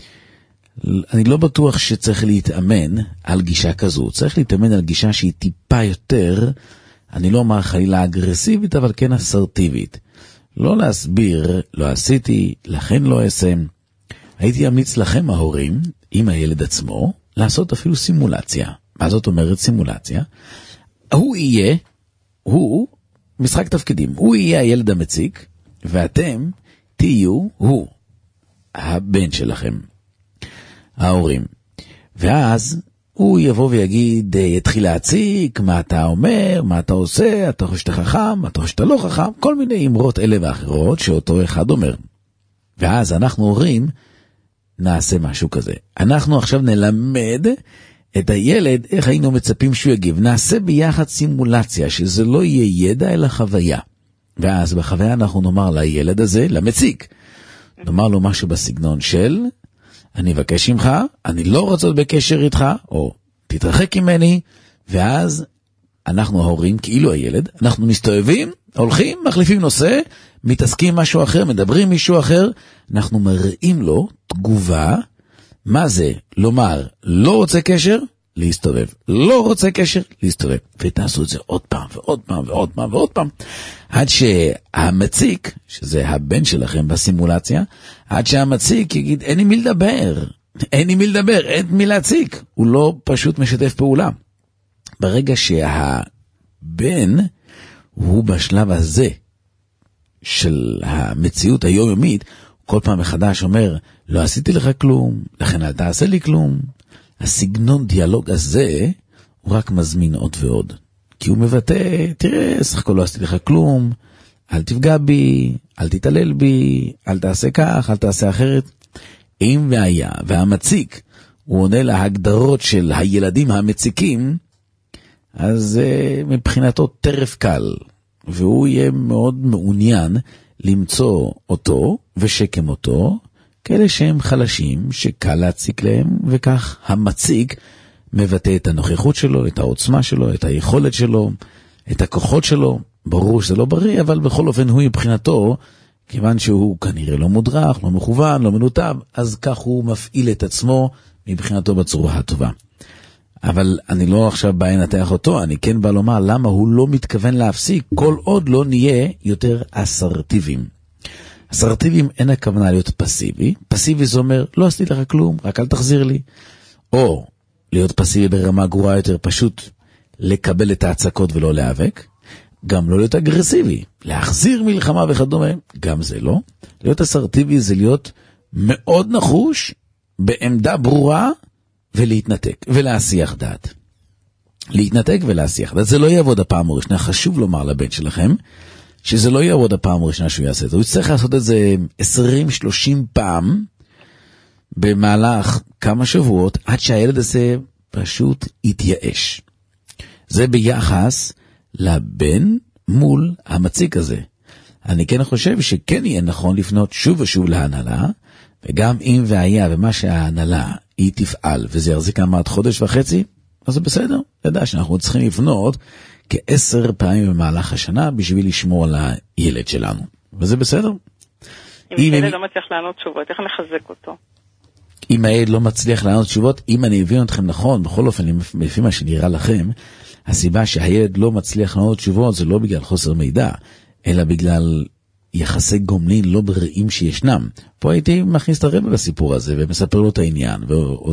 אני לא בטוח שצריך להתאמן על גישה כזו, צריך להתאמן על גישה שהיא טיפה יותר, אני לא אומר חלילה אגרסיבית, אבל כן אסרטיבית. לא להסביר, לא עשיתי, לכן לא אסם. הייתי אמליץ לכם ההורים, עם הילד עצמו, לעשות אפילו סימולציה. מה זאת אומרת סימולציה? הוא יהיה, הוא, משחק תפקידים, הוא יהיה הילד המציק, ואתם תהיו הוא, הבן שלכם. ההורים. ואז הוא יבוא ויגיד, יתחיל להציק, מה אתה אומר, מה אתה עושה, אתה חושב שאתה חכם, אתה חושב שאתה לא חכם, כל מיני אמרות אלה ואחרות שאותו אחד אומר. ואז אנחנו הורים, נעשה משהו כזה. אנחנו עכשיו נלמד את הילד איך היינו מצפים שהוא יגיב. נעשה ביחד סימולציה, שזה לא יהיה ידע אלא חוויה. ואז בחוויה אנחנו נאמר לילד הזה, למציק, נאמר לו משהו בסגנון של... אני אבקש ממך, אני לא רוצה להיות בקשר איתך, או תתרחק ממני, ואז אנחנו ההורים, כאילו הילד, אנחנו מסתובבים, הולכים, מחליפים נושא, מתעסקים משהו אחר, מדברים מישהו אחר, אנחנו מראים לו תגובה, מה זה לומר לא רוצה קשר, להסתובב, לא רוצה קשר, להסתובב, ותעשו את זה עוד פעם ועוד פעם ועוד פעם ועוד פעם, עד שהמציק, שזה הבן שלכם בסימולציה, עד שהמציק יגיד, אין לי מי לדבר, אין לי מי לדבר, אין מי להציק, הוא לא פשוט משתף פעולה. ברגע שהבן הוא בשלב הזה של המציאות היומיומית, כל פעם מחדש אומר, לא עשיתי לך כלום, לכן אל תעשה לי כלום. הסגנון דיאלוג הזה הוא רק מזמין עוד ועוד. כי הוא מבטא, תראה, סך הכל לא עשיתי לך כלום, אל תפגע בי, אל תתעלל בי, אל תעשה כך, אל תעשה אחרת. אם והיה, והמציק, הוא עונה להגדרות של הילדים המציקים, אז uh, מבחינתו טרף קל, והוא יהיה מאוד מעוניין למצוא אותו ושקם אותו, כאלה שהם חלשים, שקל להציק להם, וכך המציק מבטא את הנוכחות שלו, את העוצמה שלו, את היכולת שלו, את הכוחות שלו. ברור שזה לא בריא, אבל בכל אופן הוא מבחינתו, כיוון שהוא כנראה לא מודרך, לא מכוון, לא מנותב, אז כך הוא מפעיל את עצמו מבחינתו בצורה הטובה. אבל אני לא עכשיו בא לנתח אותו, אני כן בא לומר למה הוא לא מתכוון להפסיק כל עוד לא נהיה יותר אסרטיביים. אסרטיביים אין הכוונה להיות פסיבי. פסיבי זה אומר, לא עשיתי לך כלום, רק אל תחזיר לי. או להיות פסיבי ברמה גרועה יותר, פשוט לקבל את ההצקות ולא להיאבק. גם לא להיות אגרסיבי, להחזיר מלחמה וכדומה, גם זה לא. להיות אסרטיבי זה להיות מאוד נחוש, בעמדה ברורה, ולהתנתק, ולהסיח דעת. להתנתק ולהסיח דעת. זה לא יעבוד הפעם הראשונה, חשוב לומר לבן שלכם, שזה לא יעבוד הפעם הראשונה שהוא יעשה את זה. הוא יצטרך לעשות את זה עשרים שלושים פעם, במהלך כמה שבועות, עד שהילד הזה פשוט יתייאש. זה ביחס לבן מול המציק הזה. אני כן חושב שכן יהיה נכון לפנות שוב ושוב להנהלה, וגם אם והיה ומה שההנהלה היא תפעל, וזה יחזיק עד חודש וחצי, אז זה בסדר. ידע שאנחנו צריכים לפנות כעשר פעמים במהלך השנה, בשביל לשמור על הילד שלנו. וזה בסדר. אם הילד לא מצליח לענות תשובות, איך נחזק אותו? אם הילד לא מצליח לענות תשובות, אם אני מבין אתכם נכון, בכל אופן, לפי מה שנראה לכם, הסיבה שהילד לא מצליח לענות תשובות, זה לא בגלל חוסר מידע, אלא בגלל יחסי גומלין לא בריאים שישנם. פה הייתי מכניס את הרב לסיפור הזה, ומספר לו את העניין,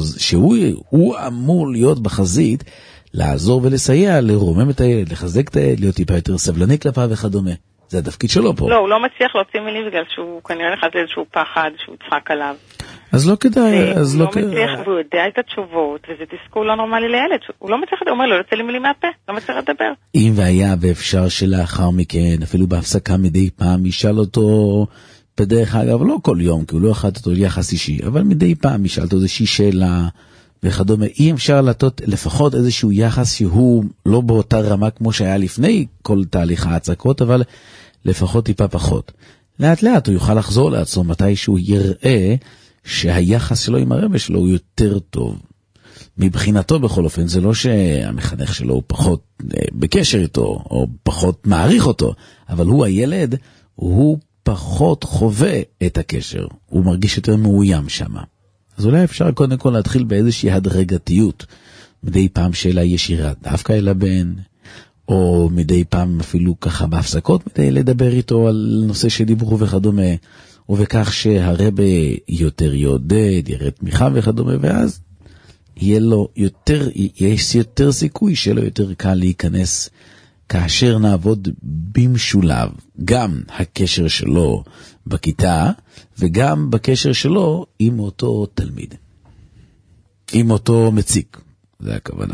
שהוא אמור להיות בחזית, לעזור ולסייע, לרומם את הילד, לחזק את הילד, להיות טיפה יותר סבלני כלפיו וכדומה. זה התפקיד שלו פה. לא, הוא לא מצליח להוציא מילים בגלל שהוא כנראה נכנס לאיזשהו פחד, שהוא צחק עליו. אז לא כדאי, אז לא כדאי. הוא לא מצליח, והוא יודע את התשובות, וזה תסכול לא נורמלי לילד. הוא לא מצליח, הוא אומר לו, לא יוצא לי מילים מהפה, לא מצליח לדבר. אם והיה ואפשר שלאחר מכן, אפילו בהפסקה מדי פעם, ישאל אותו, בדרך אגב, לא כל יום, כי הוא לא אחד אותו יחס אישי, אבל מדי פעם ישאל אותו איזושהי שאלה, וכדומה. אי אפשר לתת לפחות איזשהו יחס שהוא לא באותה רמה כמו שהיה לפני כל תהליך ההצקות, אבל לפחות טיפה פחות. לאט לאט הוא יוכל לחזור לעצמו מתי שהוא יראה שהיחס שלו עם הרבא שלו הוא יותר טוב. מבחינתו בכל אופן, זה לא שהמחנך שלו הוא פחות בקשר איתו, או פחות מעריך אותו, אבל הוא הילד, הוא פחות חווה את הקשר. הוא מרגיש יותר מאוים שם. אז אולי אפשר קודם כל להתחיל באיזושהי הדרגתיות. מדי פעם שאלה ישירה דווקא אל הבן, או מדי פעם אפילו ככה בהפסקות, מדי לדבר איתו על נושא שדיברו וכדומה, ובכך שהרבא יותר יודד, יראה תמיכה וכדומה, ואז יהיה לו יותר, יש יותר סיכוי שיהיה לו יותר קל להיכנס, כאשר נעבוד במשולב, גם הקשר שלו בכיתה, וגם בקשר שלו עם אותו תלמיד. עם אותו מציק, זה הכוונה.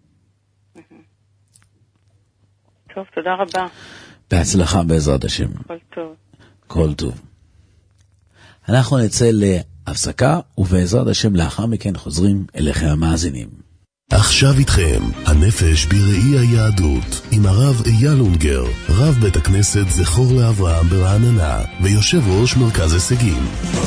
טוב, תודה רבה. בהצלחה בעזרת השם. כל טוב. כל טוב. אנחנו נצא להפסקה, ובעזרת השם לאחר מכן חוזרים אליכם המאזינים. עכשיו איתכם, הנפש בראי היהדות, עם הרב אייל אונגר, רב בית הכנסת זכור לאברהם ברעננה, ויושב ראש מרכז הישגים.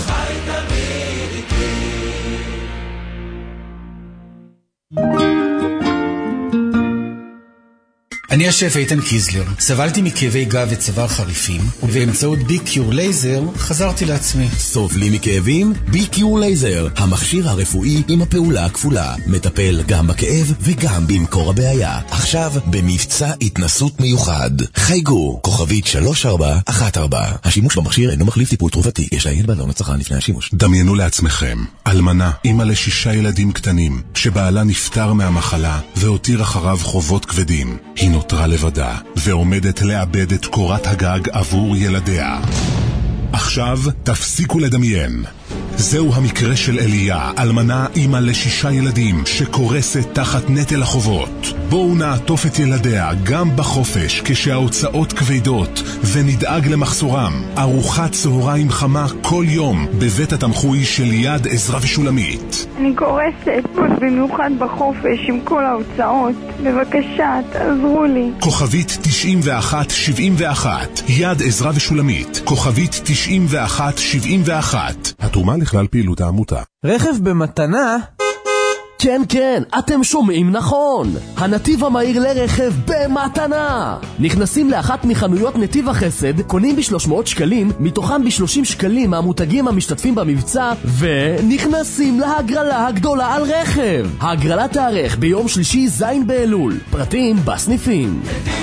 אני השף איתן קיזלר, סבלתי מכאבי גב וצוואר חריפים, ובאמצעות ביקיור לייזר חזרתי לעצמי. סובלים מכאבים? ביקיור לייזר, המכשיר הרפואי עם הפעולה הכפולה, מטפל גם בכאב וגם במקור הבעיה. עכשיו במבצע התנסות מיוחד. חייגו, כוכבית שלוש ארבע אחת ארבע. השימוש במכשיר אינו מחליף טיפול תרופתי, יש לעיין בעלון לצרכן לפני השימוש. דמיינו לעצמכם, אלמנה, אמא לשישה ילדים קטנים, שבעלה נפטר מהמחלה והותיר אחריו חובות כבדים. היא נותרה לבדה, ועומדת לאבד את קורת הגג עבור ילדיה. עכשיו תפסיקו לדמיין. זהו המקרה של אליה, אלמנה אמא לשישה ילדים, שקורסת תחת נטל החובות. בואו נעטוף את ילדיה גם בחופש, כשההוצאות כבדות, ונדאג למחסורם. ארוחת צהריים חמה כל יום, בבית התמחוי של יד עזרא ושולמית. אני קורסת, במיוחד בחופש עם כל ההוצאות. בבקשה, תעזרו לי. כוכבית תשעים ואחת שבעים ואחת, יד עזרא ושולמית, כוכבית תשעים ואחת שבעים ואחת. התרומה לכלל פעילות העמותה. רכב במתנה? כן, כן, אתם שומעים נכון. הנתיב המהיר לרכב במתנה. נכנסים לאחת מחנויות נתיב החסד, קונים ב-שלוש מאות שקלים, מתוכם ב-שלושים שקלים מהמותגים המשתתפים במבצע, ונכנסים להגרלה הגדולה על רכב. ההגרלה תארך ביום שלישי זין באלול. פרטים בסניפים.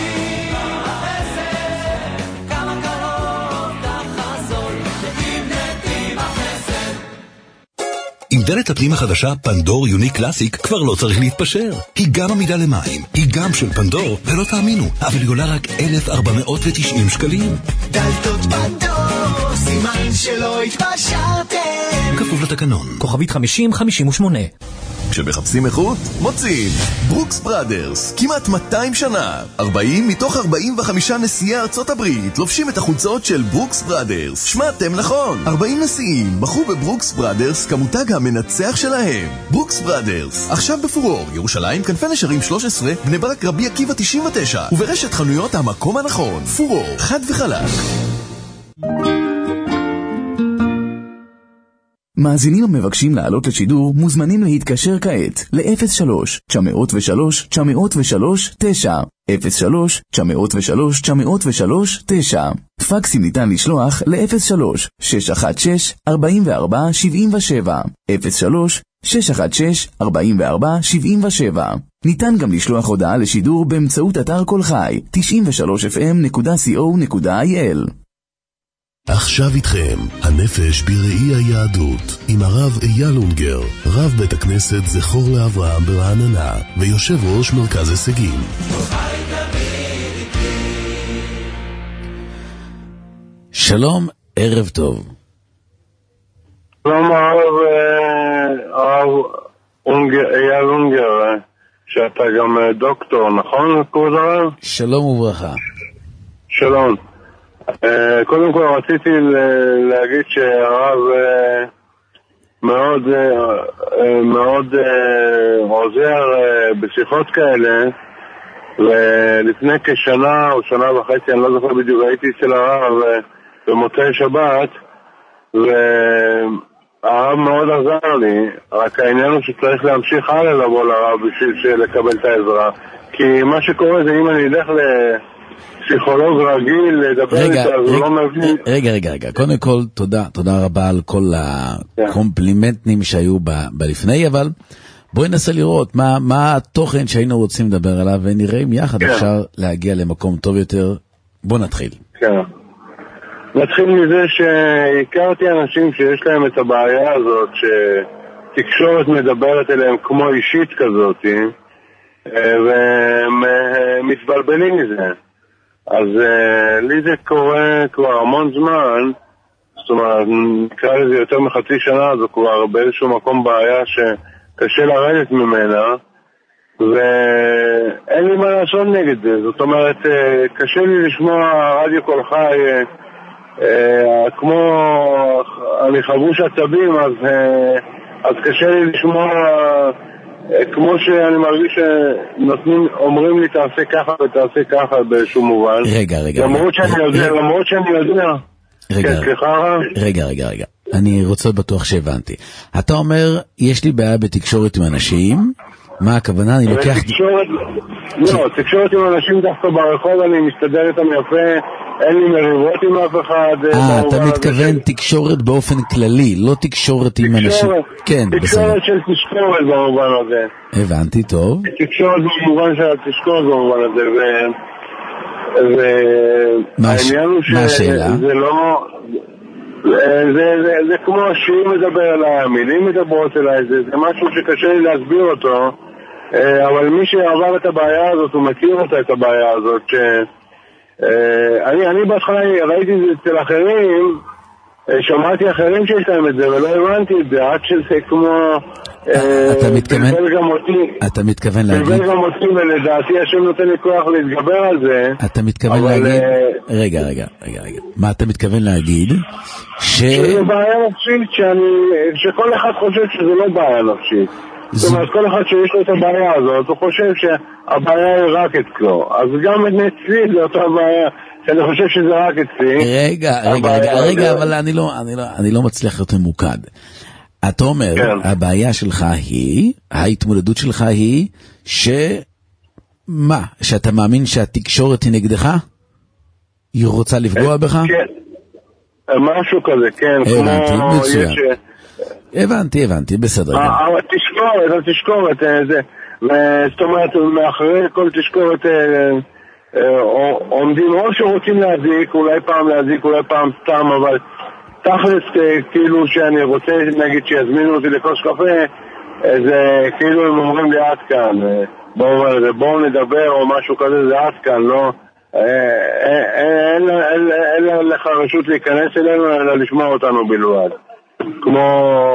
עם דלת הפנים החדשה פנדור יוניק קלאסיק כבר לא צריך להתפשר. היא גם עמידה למים, היא גם של פנדור, ולא תאמינו, אבל היא עולה רק אלף ארבע מאות ותשעים שקלים. דלתות פנדור, סימן שלא התפשרתם. כפוף לתקנון. כוכבית חמישים חמישים ושמונה. כשמחפשים איכות, מוצאים ברוקס בראדרס, כמעט מאתיים שנה. ארבעים מתוך ארבעים וחמישה נשיאי ארצות הברית לובשים את החולצות של ברוקס בראדרס. שמעתם נכון, ארבעים נשיאים בחרו בברוקס בראדרס כמותג המנצח שלהם. ברוקס בראדרס, עכשיו בפורור, ירושלים, כנפי נשרים שלוש עשרה, בני ברק רבי עקיבא תשעים ותשע, וברשת חנויות המקום הנכון. פורור, חד וחלק. מאזינים המבקשים לעלות לשידור מוזמנים להתקשר כעת ל-אפס שלוש תשע אפס שלוש תשע אפס שלוש תשע אפס שלוש תשע אפס שלוש תשע אפס שלוש תשע. פקסים ניתן לשלוח ל-אפס שלוש שש אחת שש ארבע ארבע שבע שבע אפס שלוש שש אחת שש ארבע ארבע שבע שבע. ניתן גם לשלוח הודעה לשידור באמצעות אתר כל חי תשעים ושלוש אף אם נקודה סי או נקודה איי אל. עכשיו איתכם, הנפש בראי היהדות, עם הרב אייל אונגר, רב בית הכנסת זכור לאברהם ברעננה, ויושב ראש מרכז הישגים. שלום, ערב טוב. שלום הרב, הרב אייל אונגר, שאתה גם דוקטור, נכון כבוד הרב? שלום וברכה. שלום. קודם כל רציתי להגיד שהרב מאוד מאוד עוזר בשיחות כאלה, ולפני כשנה או שנה וחצי, אני לא זוכר בדיוק, הייתי אצל הרב במוצאי שבת, והרב מאוד עזר לי, רק העניין הוא שצריך להמשיך הלאה לבוא לרב בשביל לקבל את העזרה, כי מה שקורה זה אם אני אלך ל... פסיכולוג רגיל, לדבר איתה, אז הוא לא מבין. רגע, רגע, רגע. קודם כל, תודה, תודה רבה על כל הקומפלימנטים שהיו בלפני, אבל בואי ננסה לראות מה, מה התוכן שהיינו רוצים לדבר עליו, ונראה אם יחד אפשר להגיע למקום טוב יותר. בוא נתחיל. כן. נתחיל מזה שהכרתי אנשים שיש להם את הבעיה הזאת, שתקשורת מדברת אליהם כמו אישית כזאת, והם מתבלבלים מזה. אז uh, לי זה קורה כבר המון זמן, זאת אומרת, נקרא לזה יותר מחצי שנה, זו כבר באיזשהו מקום בעיה שקשה לרדת ממנה, ואין לי מה לעשות נגד זה. זאת אומרת, uh, קשה לי לשמוע רדיו כל חי, uh, uh, כמו אני חבוש עצבים, אז, uh, אז קשה לי לשמוע... כמו שאני מרגיש שנותנים, אומרים לי תעשה ככה ותעשה ככה באיזשהו מובן. רגע, רגע. למרות שאני יודע, למרות שאני יודע. רגע, רגע, רגע, רגע. אני רוצה בטוח שהבנתי. אתה אומר, יש לי בעיה בתקשורת עם אנשים, מה הכוונה? אני לוקח... תקשורת, לא, תקשורת עם אנשים דווקא ברחוב, אני מסתדר איתם יפה, אין לי מריבות עם אף אחד. אה, אתה מתכוון תקשורת באופן כללי, לא תקשורת עם אנשים. כן, בסדר. תקשורת של תשקורת במובן הזה. הבנתי, טוב. תקשורת במובן של התשקורת במובן הזה, והעניין הוא שזה לא... זה כמו שהיא מדבר אליי, המילים מדברות אליי, זה משהו שקשה לי להסביר אותו, אבל מי שעבר את הבעיה הזאת, הוא מכיר אותה את הבעיה הזאת, אני, אני בהתחלה ראיתי את זה אצל אחרים, שמעתי אחרים שיש להם את זה, ולא הבנתי את זה, עד שזה כמו... אתה מתכוון... אתה מתכוון להגיד... בלבל גם אותי, ולדעתי השם נותן לי כוח להתגבר על זה. אתה מתכוון להגיד... רגע, רגע, רגע, רגע. מה אתה מתכוון להגיד? ש... שזה בעיה נפשית, שכל אחד חושב שזה לא בעיה נפשית. זאת אומרת, כל אחד שיש לו את הבעיה הזאת, הוא חושב שהבעיה היא רק אצלו. אז גם את נצלי זה אותה בעיה, שאני חושב שזה רק אצלי. רגע, רגע, רגע, רגע, אבל אני לא, אני לא, אני לא מצליח להיות ממוקד. אתה אומר, כן. הבעיה שלך היא, ההתמודדות שלך היא, שמה? שאתה מאמין שהתקשורת היא נגדך? היא רוצה לפגוע בך? כן. משהו כזה, כן. הבנתי, מצוין. יש... הבנתי, הבנתי, בסדר. התשקורת, התשקורת, זה. זאת אומרת, מאחרי כל תשקורת עומדים או שרוצים להזיק, אולי פעם להזיק, אולי פעם סתם, אבל תכלס כאילו שאני רוצה, נגיד, שיזמינו אותי לכוס קפה, זה כאילו הם אומרים לי עד כאן, בואו נדבר או משהו כזה, זה עד כאן, לא? אין לך רשות להיכנס אלינו, אלא לשמוע אותנו בלבד. כמו...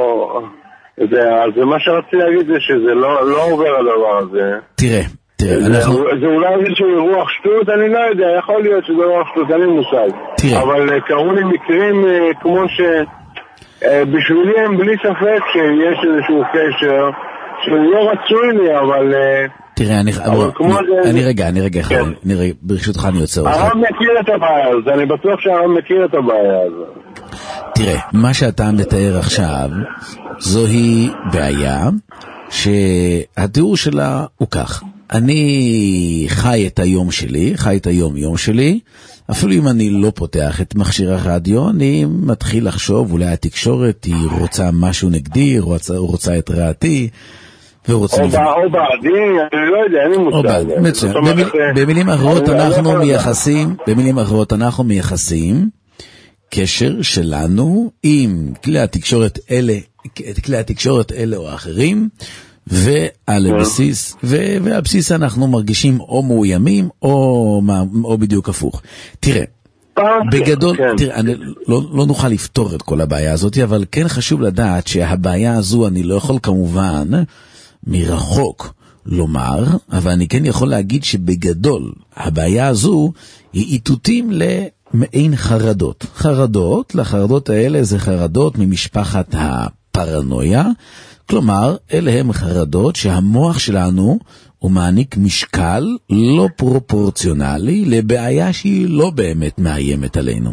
זה, אז מה שרציתי להגיד זה שזה לא, לא עובר הדבר הזה. תראה, תראה, זה, אנחנו... זה אולי איזשהו רוח שטות, אני לא יודע, יכול להיות שזה רוח שטות, אני מושג. תראה. אבל קראו לי מקרים כמו ש... בשבילי הם בלי ספק שיש איזשהו קשר, שלא רצוי לי, אבל... תראה, אני, אבל כמו אני, זה... אני רגע, אני רגע, כן. אני רגע, ברשותך אני יוצא אותך. הרב מכיר את הבעיה הזאת, אני בטוח שהרב מכיר את הבעיה הזאת. תראה, מה שאתה מתאר עכשיו, זוהי בעיה שהתיאור שלה הוא כך. אני חי את היום שלי, חי את היום יום שלי, אפילו אם אני לא פותח את מכשיר הרדיו, אני מתחיל לחשוב, אולי התקשורת היא רוצה משהו נגדי, רוצה, רוצה את רעתי, או בעדי, אני לא יודע, אני מושג. מצוין. במילים אחרות אנחנו מייחסים, במילים אחרות אנחנו מייחסים קשר שלנו עם כלי התקשורת אלה, כלי התקשורת אלה או אחרים, ועל הבסיס, והבסיס אנחנו מרגישים או מאוימים או, או בדיוק הפוך. תראה, בגדול, תראה, אני לא, לא נוכל לפתור את כל הבעיה הזאת, אבל כן חשוב לדעת שהבעיה הזו אני לא יכול כמובן מרחוק לומר, אבל אני כן יכול להגיד שבגדול הבעיה הזו היא איתותים למעין חרדות. חרדות, לחרדות האלה זה חרדות ממשפחת הפרנויה, כלומר אלה הם חרדות שהמוח שלנו הוא מעניק משקל לא פרופורציונלי לבעיה שהיא לא באמת מאיימת עלינו.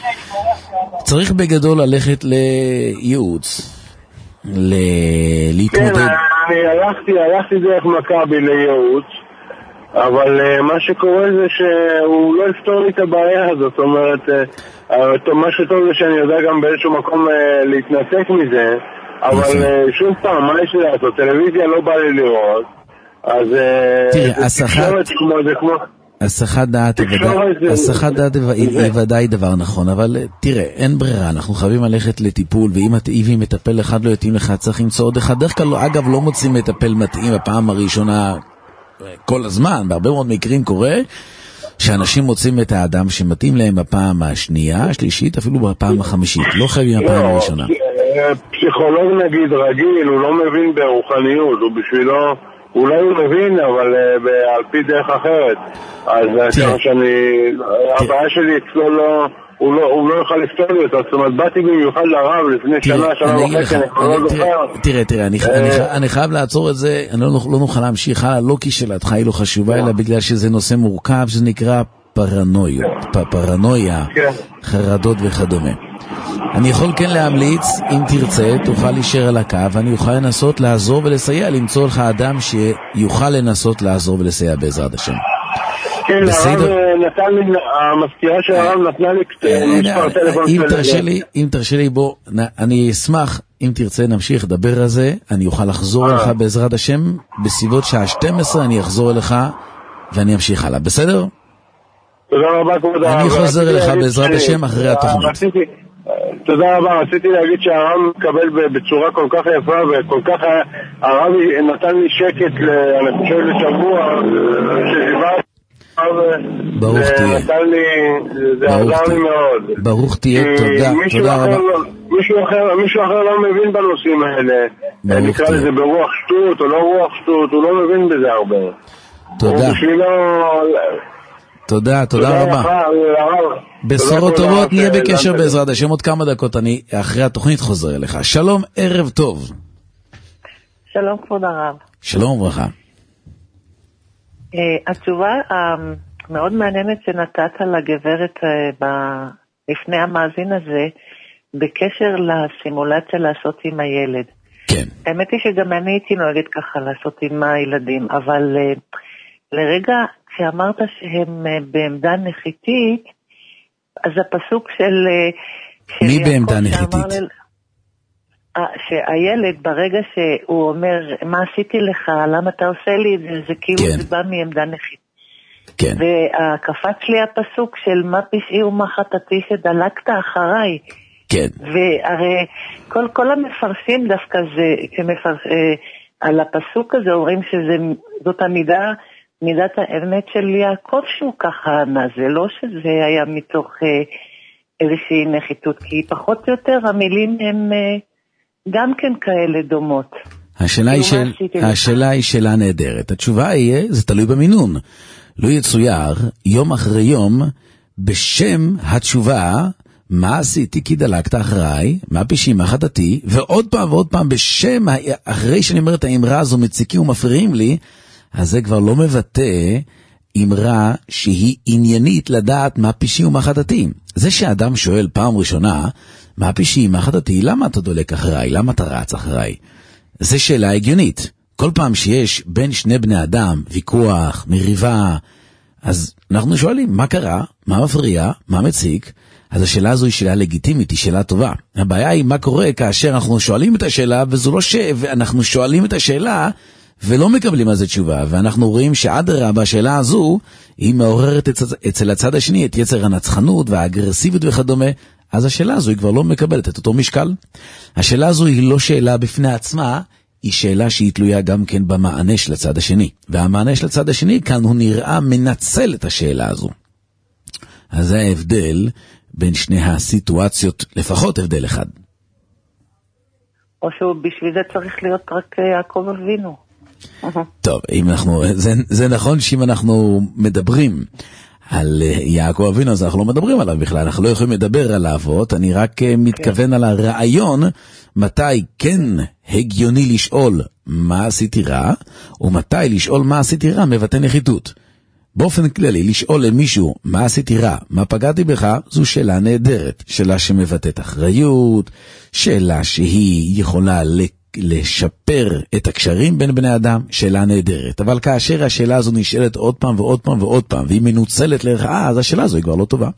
צריך בגדול ללכת לייעוץ, להתמודד. כן, אני הלכתי, הלכתי דרך מכבי לייעוץ, אבל מה שקורה זה שהוא לא יפתור לי את הבעיה הזאת. זאת אומרת, מה שטוב זה שאני יודע גם באיזשהו מקום להתנתק מזה, אבל שוב פעם, מה יש לי לעשות? טלוויזיה לא בא לי לראות, אז תקשורת כמו זה כמו... הסחת דעת הסחת דעת היא ודאי דבר נכון, אבל תראה, אין ברירה, אנחנו חייבים ללכת לטיפול, ואם התאיבי מטפל אחד לא יתאים לך, צריך למצוא עוד אחד. דרך כלל, אגב, לא מוצאים מטפל מתאים הפעם הראשונה כל הזמן, בהרבה מאוד מקרים קורה שאנשים מוצאים את האדם שמתאים להם בפעם השנייה, השלישית, אפילו בפעם החמישית, לא חייבים הפעם הראשונה. פסיכולוג נגיד רגיל, הוא לא מבין ברוחניות, הוא בשבילו אולי הוא מבין, אבל uh, על פי דרך אחרת. אז כמה שאני, הבעיה שלי אצלו לא, הוא לא, הוא לא יוכל לפתור לי אותה. זאת אומרת, באתי במיוחד לרב לפני שנה, שנה וחצי, אני כבר לא זוכר. תראה, תראה, אני חייב לעצור את זה, אני לא נוכל להמשיך הלאה, לא כי שאלתך היא לא חשובה, אלא בגלל שזה נושא מורכב, שזה נקרא פרנויות, פרנויה, חרדות וכדומה. אני יכול כן להמליץ, אם תרצה, תוכל להישאר על הקו, ואני אוכל לנסות לעזור ולסייע, למצוא לך אדם שיוכל לנסות לעזור ולסייע בעזרת השם. כן, הרב נתן לי, המזכירה של הרב נתנה לי מספר טלפון של... אם תרשה לי, אם תרשה לי, בוא, אני אשמח, אם תרצה נמשיך לדבר על זה, אני אוכל לחזור אליך בעזרת השם, בסביבות שעה שתים עשרה אני אחזור אליך, ואני אמשיך הלאה, בסדר? תודה רבה, כבוד הרב. אני חוזר אליך בעזרת השם אחרי התוכנית. תודה רבה, רציתי להגיד שהרב מקבל בצורה כל כך יפה וכל כך, הרב נתן לי שקט, אני חושב לשבוע, שדיבר, ברוך תהיה. זה עזר לי מאוד. ברוך תהיה, תודה, תודה רבה. מישהו אחר לא מבין בנושאים האלה, נקרא לזה ברוח שטות או לא רוח שטות, הוא לא מבין בזה הרבה. תודה. תודה, תודה רבה. בשורות טובות, נהיה בקשר בעזרת השם. עוד כמה דקות אני אחרי התוכנית חוזר אליך. שלום, ערב טוב. שלום כבוד הרב. שלום וברכה. התשובה המאוד מעניינת שנתת לגברת לפני המאזין הזה, בקשר לסימולציה לעשות עם הילד. כן. האמת היא שגם אני הייתי נוהגת ככה לעשות עם הילדים, אבל uh, לרגע כשאמרת שהם uh, בעמדה נחיתית, אז הפסוק של... Uh, מי בעמדה נחיתית? ל... uh, שהילד ברגע שהוא אומר, מה עשיתי לך, למה אתה עושה לי את זה, זה כאילו כן. זה בא מעמדה נחיתית. כן. והקפץ לי הפסוק של מה פשעי ומה חטאתי שדלקת אחריי. כן. והרי כל, כל המפרשים דווקא זה, כמפרש, אה, על הפסוק הזה אומרים שזאת המידה, מידת האמת של יעקב שהוא ככה ענה, זה לא שזה היה מתוך אה, איזושהי נחיתות, כי פחות או יותר המילים הן אה, גם כן כאלה דומות. השאלה היא, של, השאלה היא שאלה נהדרת. התשובה היא, זה תלוי במינון. לא יצויר, יום אחרי יום, בשם התשובה, מה עשיתי כי דלקת אחריי, מה פשעי, מה חטאתי, ועוד פעם ועוד פעם בשם, אחרי שאני אומר את האמרה הזו מציקים ומפריעים לי, אז זה כבר לא מבטא אמרה שהיא עניינית לדעת מה פשעי ומה חטאתי. זה שאדם שואל פעם ראשונה, מה פשעי, מה חטאתי, למה אתה דולק אחריי, למה אתה רץ אחריי? זה שאלה הגיונית. כל פעם שיש בין שני בני אדם ויכוח, מריבה, אז אנחנו שואלים מה קרה, מה מפריע, מה מציק, אז השאלה הזו היא שאלה לגיטימית, היא שאלה טובה. הבעיה היא מה קורה כאשר אנחנו שואלים את השאלה, וזו לא ש... ואנחנו שואלים את השאלה ולא מקבלים על זה תשובה, ואנחנו רואים שעד בשאלה הזו היא מעוררת אצל הצד השני את יצר הנצחנות והאגרסיביות וכדומה, אז השאלה הזו היא כבר לא מקבלת את אותו משקל. השאלה הזו היא לא שאלה בפני עצמה, היא שאלה שהיא תלויה גם כן במענה של הצד השני. והמענה של הצד השני כאן הוא נראה מנצל את השאלה הזו. אז זה ההבדל בין שני הסיטואציות, לפחות הבדל אחד. או שהוא בשביל זה צריך להיות רק יעקב אבינו. טוב, אם אנחנו, זה, זה נכון שאם אנחנו מדברים על יעקב אבינו, אז אנחנו לא מדברים עליו בכלל, אנחנו לא יכולים לדבר על האבות, אני רק מתכוון על הרעיון, מתי כן הגיוני לשאול מה עשיתי רע, ומתי לשאול מה עשיתי רע מבטא נחיתות. באופן כללי, לשאול למישהו מה עשיתי רע, מה פגעתי בך, זו שאלה נהדרת, שאלה שמבטאת אחריות, שאלה שהיא יכולה לשפר את הקשרים בין בני אדם, שאלה נהדרת. אבל כאשר השאלה הזו נשאלת עוד פעם ועוד פעם ועוד פעם, והיא מנוצלת לרעה, אז השאלה הזו היא כבר לא טובה.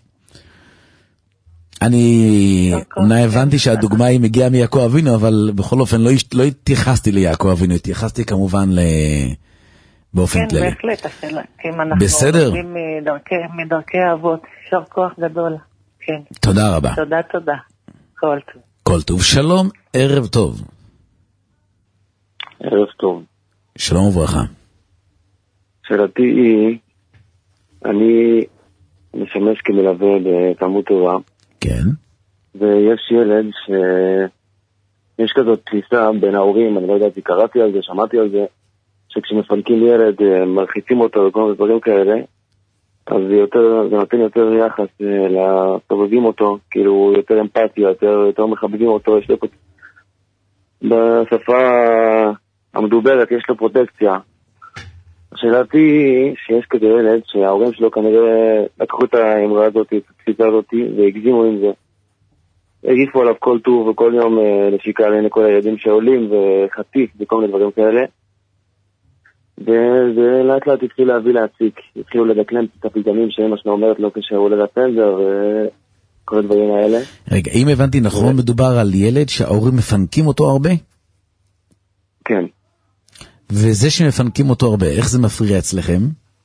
אני אולי הבנתי שהדוגמה היא מגיעה מיעקב אבינו, אבל בכל אופן לא, לא התייחסתי ליעקב אבינו, התייחסתי כמובן ל... באופן כן, כללי. כן, בהחלט, השאלה. אם אנחנו בסדר. עובדים מדרכי, מדרכי האבות, שר כוח גדול. כן. תודה רבה. תודה, תודה. כל טוב. כל טוב. שלום, ערב טוב. ערב טוב. שלום וברכה. שאלתי היא, אני משמש כמלווה בתלמוד תורה. כן. ויש ילד שיש כזאת תפיסה בין ההורים, אני לא יודעת, קראתי על זה, שמעתי על זה, שכשמפנקים ילד, מרחיצים אותו וכל מיני דברים כאלה, אז זה, יותר, זה נותן יותר יחס לסובבים אותו, כאילו יותר אמפתיה, יותר, יותר מכבדים אותו, יש לו פרוט... בשפה המדוברת יש לו פרוטקציה. השאלתי היא שיש כזה ילד שההורים שלו כנראה לקחו את האמרה הזאת, את התפיסה הזאת, והגזימו עם זה. הגיפו עליו כל טוב וכל יום נשיקה עלינו כל הילדים שעולים וחטיף וכל מיני דברים כאלה. ולאט לאט התחיל להביא להציק, התחילו לדקלם את הפתגמים שאמא שלה אומרת לו כשהוא עולה לפנדר וכל הדברים האלה. רגע, אם הבנתי נכון, מדובר על ילד שההורים מפנקים אותו הרבה? כן. וזה שמפנקים אותו הרבה, איך זה מפריע אצלכם?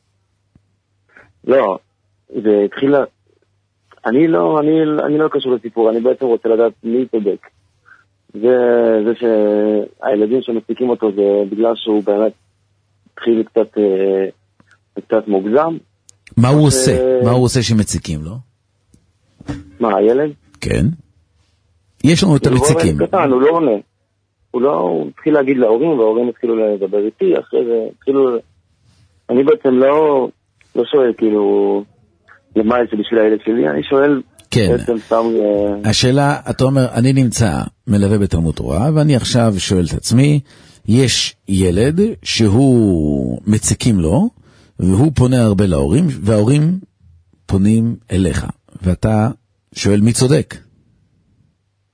לא, זה התחיל... אני לא, אני, אני לא קשור לסיפור, אני בעצם רוצה לדעת מי צודק. זה, זה שהילדים שמציקים אותו זה בגלל שהוא באמת התחיל קצת, קצת מוגזם. מה הוא עושה? מה הוא עושה שמציקים לו? מה, הילד? כן. יש לנו את המציקים. הוא קטן, הוא לא עונה. הוא לא, הוא התחיל להגיד להורים, וההורים התחילו לדבר איתי, אחרי זה התחילו... אני בעצם לא, לא שואל, כאילו, למה זה בשביל הילד שלי, אני שואל... כן. בעצם סתם... השאלה, אתה אומר, אני נמצא מלווה בתלמוד תורה, ואני עכשיו שואל את עצמי, יש ילד שהוא מציקים לו, והוא פונה הרבה להורים, וההורים פונים אליך, ואתה שואל מי צודק.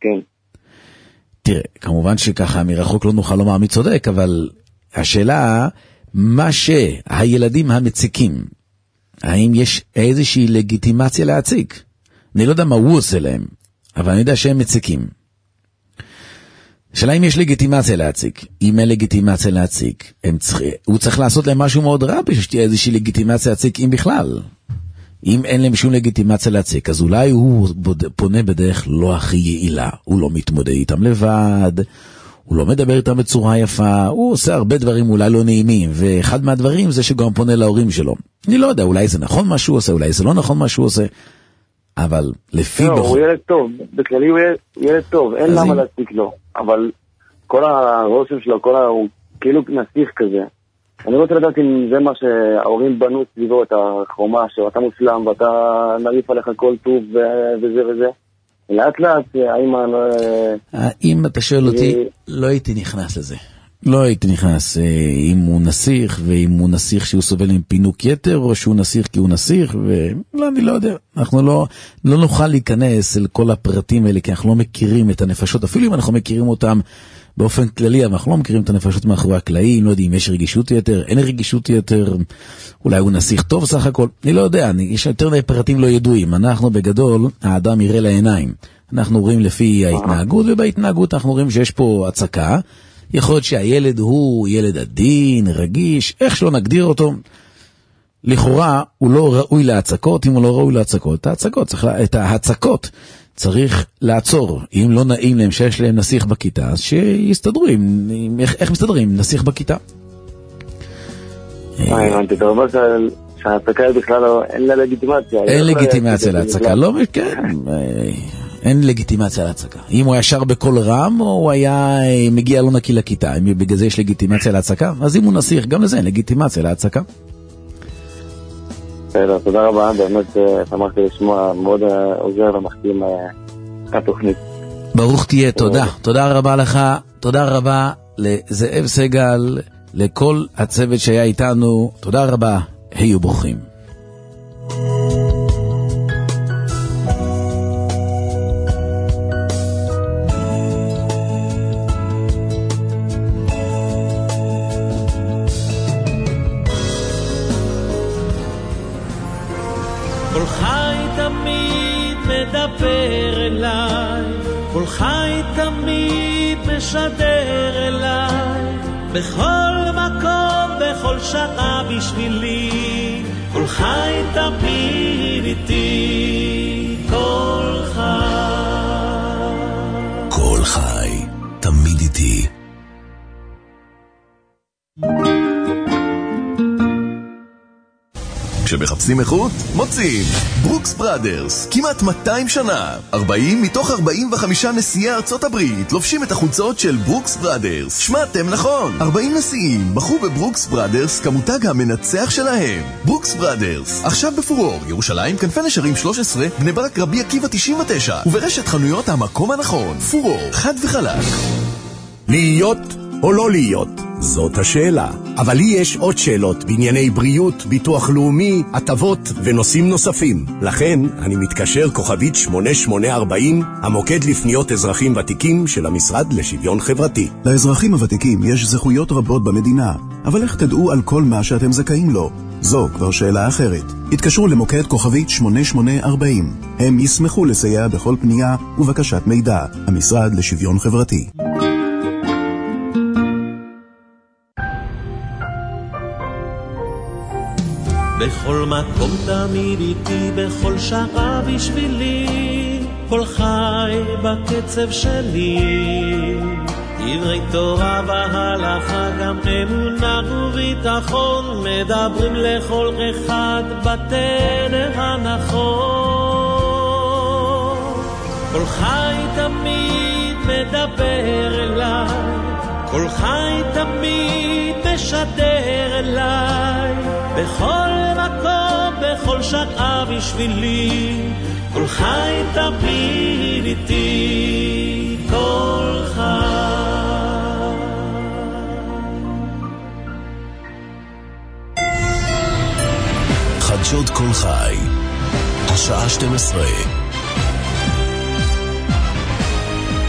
כן. תראה, כמובן שככה מרחוק לא נוכל לומר מי צודק, אבל השאלה, מה שהילדים המציקים, האם יש איזושהי לגיטימציה להציק? אני לא יודע מה הוא עושה להם, אבל אני יודע שהם מציקים. השאלה אם יש לגיטימציה להציק. אם אין לגיטימציה להציק, צריך, הוא צריך לעשות להם משהו מאוד רע בשביל איזושהי לגיטימציה להציק, אם בכלל. אם אין להם שום לגיטימציה להציק, אז אולי הוא פונה בדרך לא הכי יעילה. הוא לא מתמודד איתם לבד, הוא לא מדבר איתם בצורה יפה, הוא עושה הרבה דברים אולי לא נעימים, ואחד מהדברים זה שגם פונה להורים שלו. אני לא יודע, אולי זה נכון מה שהוא עושה, אולי זה לא נכון מה שהוא עושה, אבל לפי... לא, הוא ילד טוב, בכללי הוא ילד טוב, אין למה להציק לו, אבל כל הרושם שלו, כל ה... הוא כאילו נסיך כזה. אני רוצה לדעת אם זה מה שההורים בנו סביבו, את החומה, שאתה מוסלם ואתה נריף עליך כל טוב וזה וזה. לאט לאט, האמא לא... אם אתה שואל אותי, לא הייתי נכנס לזה. לא הייתי נכנס אם הוא נסיך, ואם הוא נסיך שהוא סובל עם פינוק יתר, או שהוא נסיך כי הוא נסיך, ולא, אני לא יודע. אנחנו לא, לא נוכל להיכנס אל כל הפרטים האלה, כי אנחנו לא מכירים את הנפשות, אפילו אם אנחנו מכירים אותם באופן כללי, אבל אנחנו לא מכירים את הנפשות מאחורי הקלעים, לא יודעים אם יש רגישות יתר, אין רגישות יתר, אולי הוא נסיך טוב סך הכל, אני לא יודע, אני, יש יותר מדי פרטים לא ידועים, אנחנו בגדול, האדם יראה לעיניים, אנחנו רואים לפי ההתנהגות, ובהתנהגות אנחנו רואים שיש פה הצקה, יכול להיות שהילד הוא ילד עדין, רגיש, איך שלא נגדיר אותו, לכאורה הוא לא ראוי להצקות, אם הוא לא ראוי להצקות, את ההצקות, צריך, את ההצקות צריך לעצור. אם לא נעים להם שיש להם נסיך בכיתה, אז שיסתדרו, עם, עם, איך, איך מסתדרים עם נסיך בכיתה? מה, הבנתי, אתה אומר שההצקה בכלל לא, אין לה לגיטימציה. אין לגיטימציה להצקה, לא, כן, אין לגיטימציה להצקה. אם הוא היה שר בכל רם, או הוא היה מגיע לא נקי לכיתה, אם בגלל זה יש לגיטימציה להצקה, אז אם הוא נסיך, גם לזה אין לגיטימציה להצקה. בסדר, תודה רבה, באמת שמחתי לשמוע, מאוד עוזר ומחכים התוכנית. ברוך תהיה, תודה. תודה רבה לך, תודה רבה לזאב סגל, לכל הצוות שהיה איתנו, תודה רבה, היו ברוכים. כל חי תמיד מדבר אליי, כל חי תמיד משדר אליי, בכל מקום, בכל שעה בשבילי, כל חי תמיד איתי, כל חי. כל חי תמיד איתי. כשמחפשים איכות, מוצאים ברוקס בראדרס, כמעט מאתיים שנה, ארבעים מתוך ארבעים וחמישה נשיאי ארצות הברית לובשים את החולצות של ברוקס בראדרס. שמעתם נכון, ארבעים נשיאים בחרו בברוקס בראדרס כמותג המנצח שלהם. ברוקס בראדרס, עכשיו בפורור, ירושלים, כנפי נשרים שלוש עשרה, בני ברק, רבי עקיבא תשעים ותשע, וברשת חנויות המקום הנכון. פורור, חד וחלק. להיות או לא להיות? זאת השאלה. אבל לי יש עוד שאלות בענייני בריאות, ביטוח לאומי, הטבות ונושאים נוספים. לכן אני מתקשר כוכבית שמונה שמונה ארבעים, המוקד לפניות אזרחים ותיקים של המשרד לשוויון חברתי. לאזרחים הוותיקים יש זכויות רבות במדינה, אבל איך תדעו על כל מה שאתם זכאים לו? זו כבר שאלה אחרת. התקשרו למוקד כוכבית שמונה שמונה ארבעים. הם ישמחו לסייע בכל פנייה ובקשת מידע. המשרד לשוויון חברתי. בכל מקום תמיד איתי, בכל שעה בשבילי, כל חי בקצב שלי, דברי תורה והלכה, גם אמונה וביטחון, מדברים לכל אחד בתדר הנכון. כל חי תמיד מדבר אליי, כל חי תמיד משדר אליי, בכל מקום, בכל שעה בשבילי, כל חי תמיד איתי, כל חי. חדשות כל חי, השעה שתים עשרה.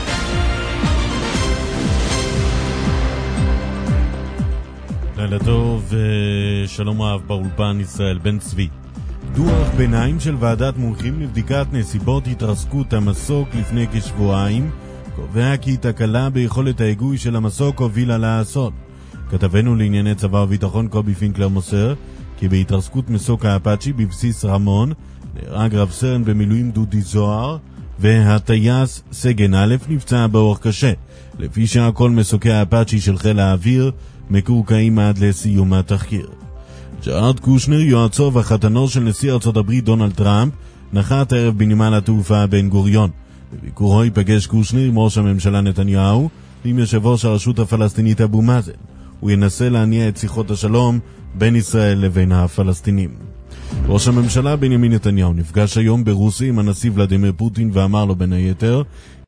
לילה טוב, שלום רב באולפן ישראל בן צבי. דוח ביניים של ועדת מומחים לבדיקת נסיבות התרסקות המסוק לפני כשבועיים קובע כי תקלה ביכולת ההיגוי של המסוק הובילה לאסון. כתבנו לענייני צבא וביטחון קובי פינקלר מוסר כי בהתרסקות מסוק האפאצ'י בבסיס רמון נהרג רב סרן במילואים דודי זוהר והטייס סגן א' נפצע באורח קשה. לפי שהכל מסוקי האפאצ'י של חיל האוויר מקורקעים עד לסיום התחקיר. ג'ארד קושנר, יועצו וחתנו של נשיא ארצות הברית דונלד טראמפ, נחת הערב בנמל התעופה בן גוריון. בביקורו ייפגש קושנר עם ראש הממשלה נתניהו ועם יושב ראש הרשות הפלסטינית אבו מאזן. הוא ינסה להניע את שיחות השלום בין ישראל לבין הפלסטינים. ראש הממשלה בנימין נתניהו נפגש היום ברוסיה עם הנשיא ולדימיר פוטין ואמר לו בין היתר